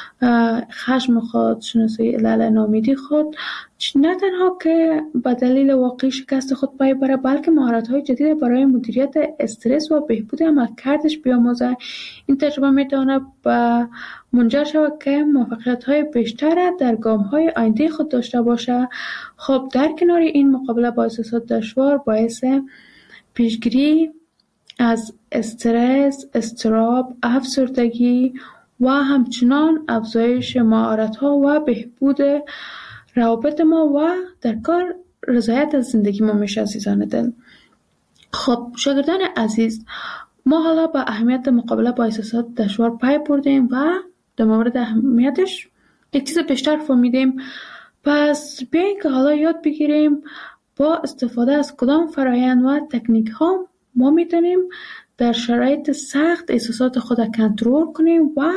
Speaker 4: خشم خود، شناسایی علل ناامیدی خود، نه تنها که به دلیل واقعی شکست خود پای بره، بلکه مهارت‌های جدید برای مدیریت استرس و بهبود عملکردش بیاموزه. این تجربه میتونه به منجر شود که موفقیت‌های بیشتر در گام‌های آینده خود داشته باشه. خب در کنار این، مقابله با احساسات دشوار باعث پیشگیری از استرس، اضطراب، افسردگی و همچنان افزایش مهارت‌ها و بهبود روابط ما و در کار رضایت از زندگی ما میشه. عزیزان دل، خب شاگردان عزیز، ما حالا به اهمیت مقابله با احساسات دشوار پی بردیم و در مورد اهمیتش یک چیز بیشتر فهمیدیم. پس بیایید که حالا یاد بگیریم با استفاده از کدام فرآیند و تکنیک ها ما میتونیم در شرایط سخت احساسات خود کنترل کنیم و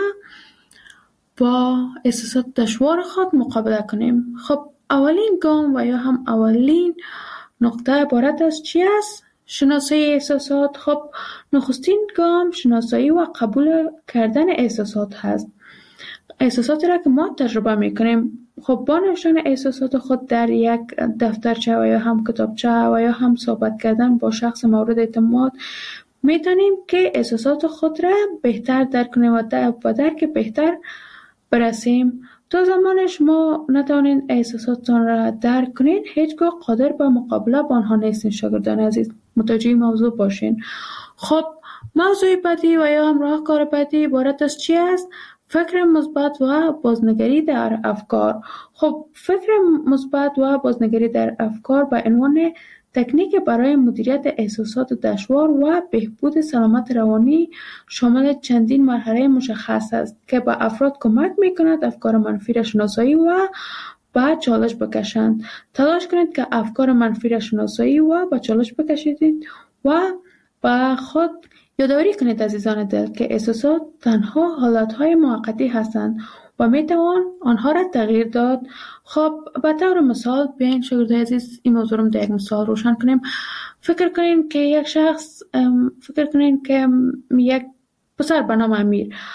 Speaker 4: با احساسات دشوار خود مقابله کنیم. خب اولین گام و یا هم اولین نقطه عبارت از چی است؟ شناسایی احساسات. خب نخستین گام شناسایی و قبول کردن احساسات هست. احساساتی را که ما تجربه میکنیم، خب با نوشتن احساسات خود در یک دفترچه و یا هم کتابچه و یا هم صحبت کردن با شخص مورد اعتماد میتونیم که احساسات خود را بهتر درک کنیم و درک بهتر برسیم. تا زمان شما نتوانید احساساتتان را درک کنید، هیچگاه قادر به مقابله با آنها نیستین. شاگردان عزیز، متوجه موضوع باشین. خب موضوع بعدی و یا هم راهکار بعدی عبارت از چی است؟ فکر مثبت و بازنگری در افکار. خب فکر مثبت و بازنگری در افکار به عنوان تکنیک برای مدیریت احساسات دشوار و بهبود سلامت روانی شامل چندین مرحله مشخص است که به افراد کمک می‌کند افکار منفی را شناسایی و به چالش بکشند. تلاش کنید که افکار منفی را شناسایی و به چالش بکشید و به خود یادآوری کنید عزیزان دل که احساسات تنها حالتهای موقتی هستند و میتوان آنها را تغییر داد. خب به طور مثال بیاین شاگردان عزیز این موضوع رو در یک مثال روشن کنیم. فکر کنین که یک شخص، فکر کنین که یک پسر به نام امیر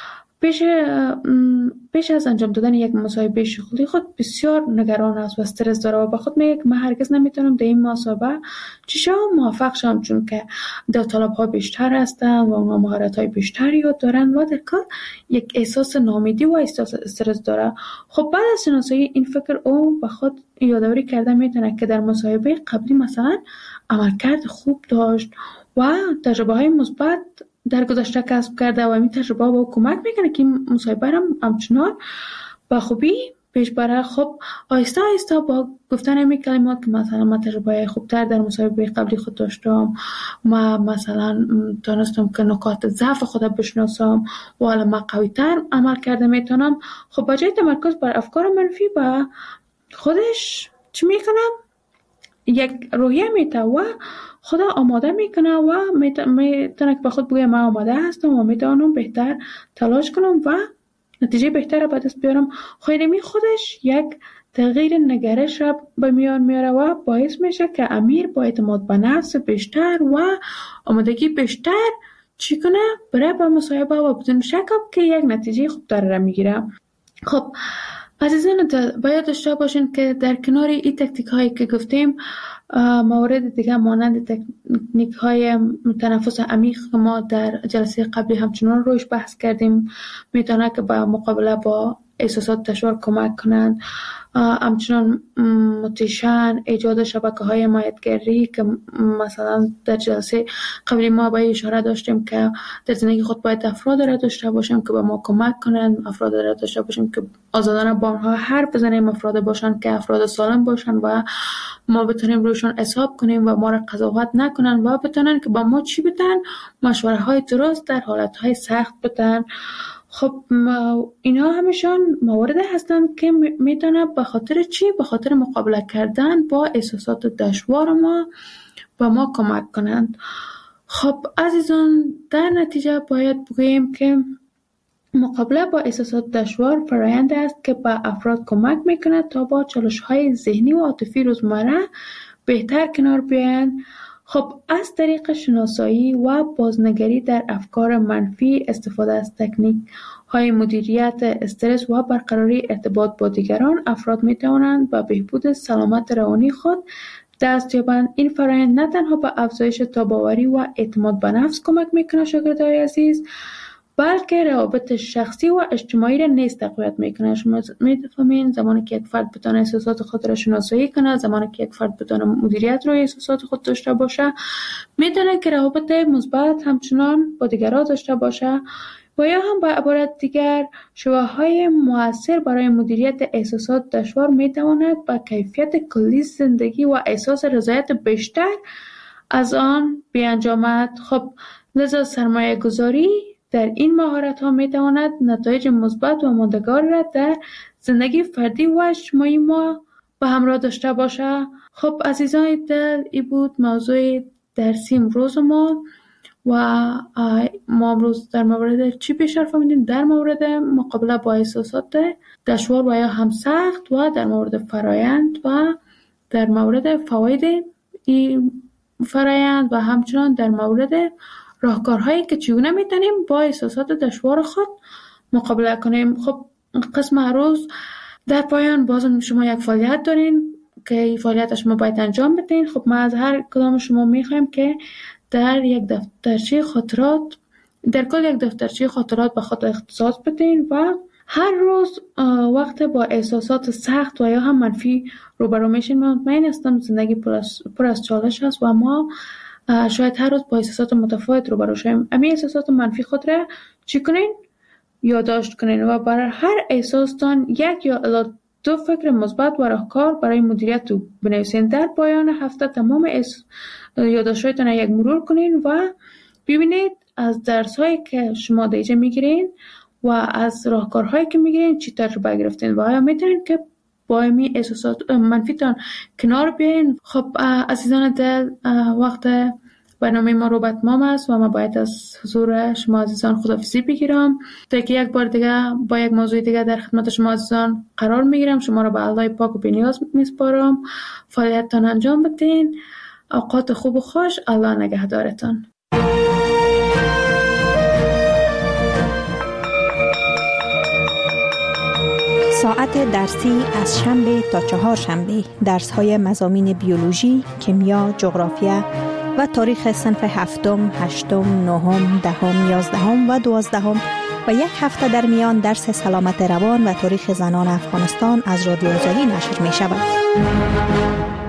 Speaker 4: پیش از انجام دادن یک مصاحبه شغلی خود بسیار نگران است و استرس داره و به خود میگه که من هرگز نمیتونم در این مصاحبه چشم موفق شم، چون که داوطلب‌ها بیشتر هستن و اونا مهارت‌های بیشتری یاد دارن و در کار یک احساس ناامیدی و احساس استرس داره. خب بعد از شناسایی این فکر او به خود یادآوری کرده میتونه که در مصاحبه قبلی مثلا عملکرد خوب داشت و تجربه‌های مثبت در گذشته کسب کرده و این تجربه با کمک میکنه که مصاحبه را همچنان با خوبی پیش بره. خب آهسته آهسته با گفتن همین کلمات که مثلا من تجربه خوبتر در مصاحبه قبلی خود داشتم، ما مثلا تونستم که نکات ضعف خودم بشناسم و حالا من قوی‌تر عمل کرده میتونم. خب بجای تمرکز بر افکار منفی با خودش چی میکنم؟ یک روحیه میته و خدا آماده میکنه و میتونه که به خود بگه من آماده هستم و میتونم بهتر تلاش کنم و نتیجه بهتر به دست بیارم. خیلی خودش یک تغییر نگرش را به میان میاره و باعث میشه که امیر با اعتماد به نفس بیشتر و آمادگی بیشتر چی کنه برای با مصاحبه و بدون شک که یک نتیجه خوبتر را میگیره. خب عزیزان باید داشته باشین که در کنار این تکتیک هایی که گفتیم موارد دیگه مانند تکنیک های تنفس عمیق که ما در جلسه قبلی همچنان روش بحث کردیم میتونه که با مقابله با احساسات دشوار کمک کنند. همچنان موتیشن، ایجاد شبکه های حمایتگری که مثلا در جلسه قبلی ما به اشاره داشتیم که در زندگی خود باید افراد را داشته باشیم که به ما کمک کنند، افراد را داشته باشیم که آزادانه با آنها حرف بزنیم، افراد باشند که افراد سالم باشند و ما بتونیم روشون حساب کنیم و ما را قضاوت نکنن و بتونن که با ما چی بدن، مشوره های درست در حالت های سخت بدن. خب اینا همشان موارد هستند که میتونه به خاطر چی؟ به خاطر مقابله کردن با احساسات دشوار ما با ما کمک کنند. خب عزیزان در نتیجه باید بگوییم که مقابله با احساسات دشوار فرآیند است که به افراد کمک میکنه تا با چالش‌های ذهنی و عاطفی روزمره بهتر کنار بیایند. خب از طریق شناسایی و بازنگری در افکار منفی، استفاده از تکنیک های مدیریت استرس و برقراری ارتباط با دیگران، افراد می توانند به بهبود سلامت روانی خود دست یابند. این فرآیند نه تنها به افزایش تاب‌آوری و اعتماد به نفس کمک میکنه شاگردای عزیز، بلکه روابط شخصی و اجتماعی را نیز تقویت میکنه. شما میفهمین زمانی که یک فرد بتونه احساسات خود را شناسایی کنه، زمانی که یک فرد بتونه مدیریت روی احساسات خود داشته باشه، میتونه که روابط مثبت همچنان با دیگران داشته باشه و یا هم به عبارت دیگر شواهدهای مؤثر برای مدیریت احساسات دشوار میتواند به کیفیت کلی زندگی و احساس رضایت بیشتر از آن بیانجامد. خب لذا سرمایه گذاری در این مهارت ها می تواند نتایج مثبت و ماندگار را در زندگی فردی و اجتماعی ما به همراه داشته باشه. خب عزیزان دل، این بود موضوع درسی امروز ما و ما امروز در مورد چی بیشتر فهمیدیم؟ در مورد مقابله با احساسات دشوار و یا هم سخت و در مورد فرایند و در مورد فواید این فرایند و همچنان در مورد راهکارهایی که چگونه میتونیم با احساسات دشوار خود مقابله کنیم. خب قسم روز در پایان بازم شما یک فعالیت دارین که این فعالیت شما باید انجام بدین. خب ما از هر کدام شما میخوایم که در یک دفترچه خاطرات، در کل یک دفترچه خاطرات به خود اختصاص بدین و هر روز وقت با احساسات سخت و یا هم منفی روبرو میشین. من مطمئن هستم زندگی پر از چالش است و ما شاید هر روز با احساسات متفاوت روبرو شویم. امی احساسات منفی خود را چی کنین؟ یادداشت کنین و برای هر احساستان یک یا الی 2 فکر مثبت و راهکار برای مدیریت رو بنویسین. در پایان هفته تمام یادداشت‌هایتان یک مرور کنین و ببینید از درس‌هایی که شما دیجا میگیرین و از راهکارهایی که میگیرین چی تجربه گرفتین و آیا میتونین که با این احساسات منفیتان کنار بیاین. خب عزیزان دل، وقت برنامه ما رو به اتمام است و ما باید از حضور شما عزیزان خداحافظی بگیرم تا که یک بار دیگه با یک موضوع دیگه در خدمت شما عزیزان قرار میگیرم. شما رو به الله پاک و بی‌نیاز میسپارم. فعالیتتان انجام بدین. اوقات خوب و خوش. الله نگهدارتان.
Speaker 5: ساعت درسی از شنبه تا چهارشنبه درس های مضامین بیولوژی، کیمیا، جغرافیا و تاریخ صنف هفتم، هشتم، نهم، دهم، یازدهم و دوازدهم و یک هفته در میان درس سلامت روان و تاریخ زنان افغانستان از رادیو آزادی نشر می شود.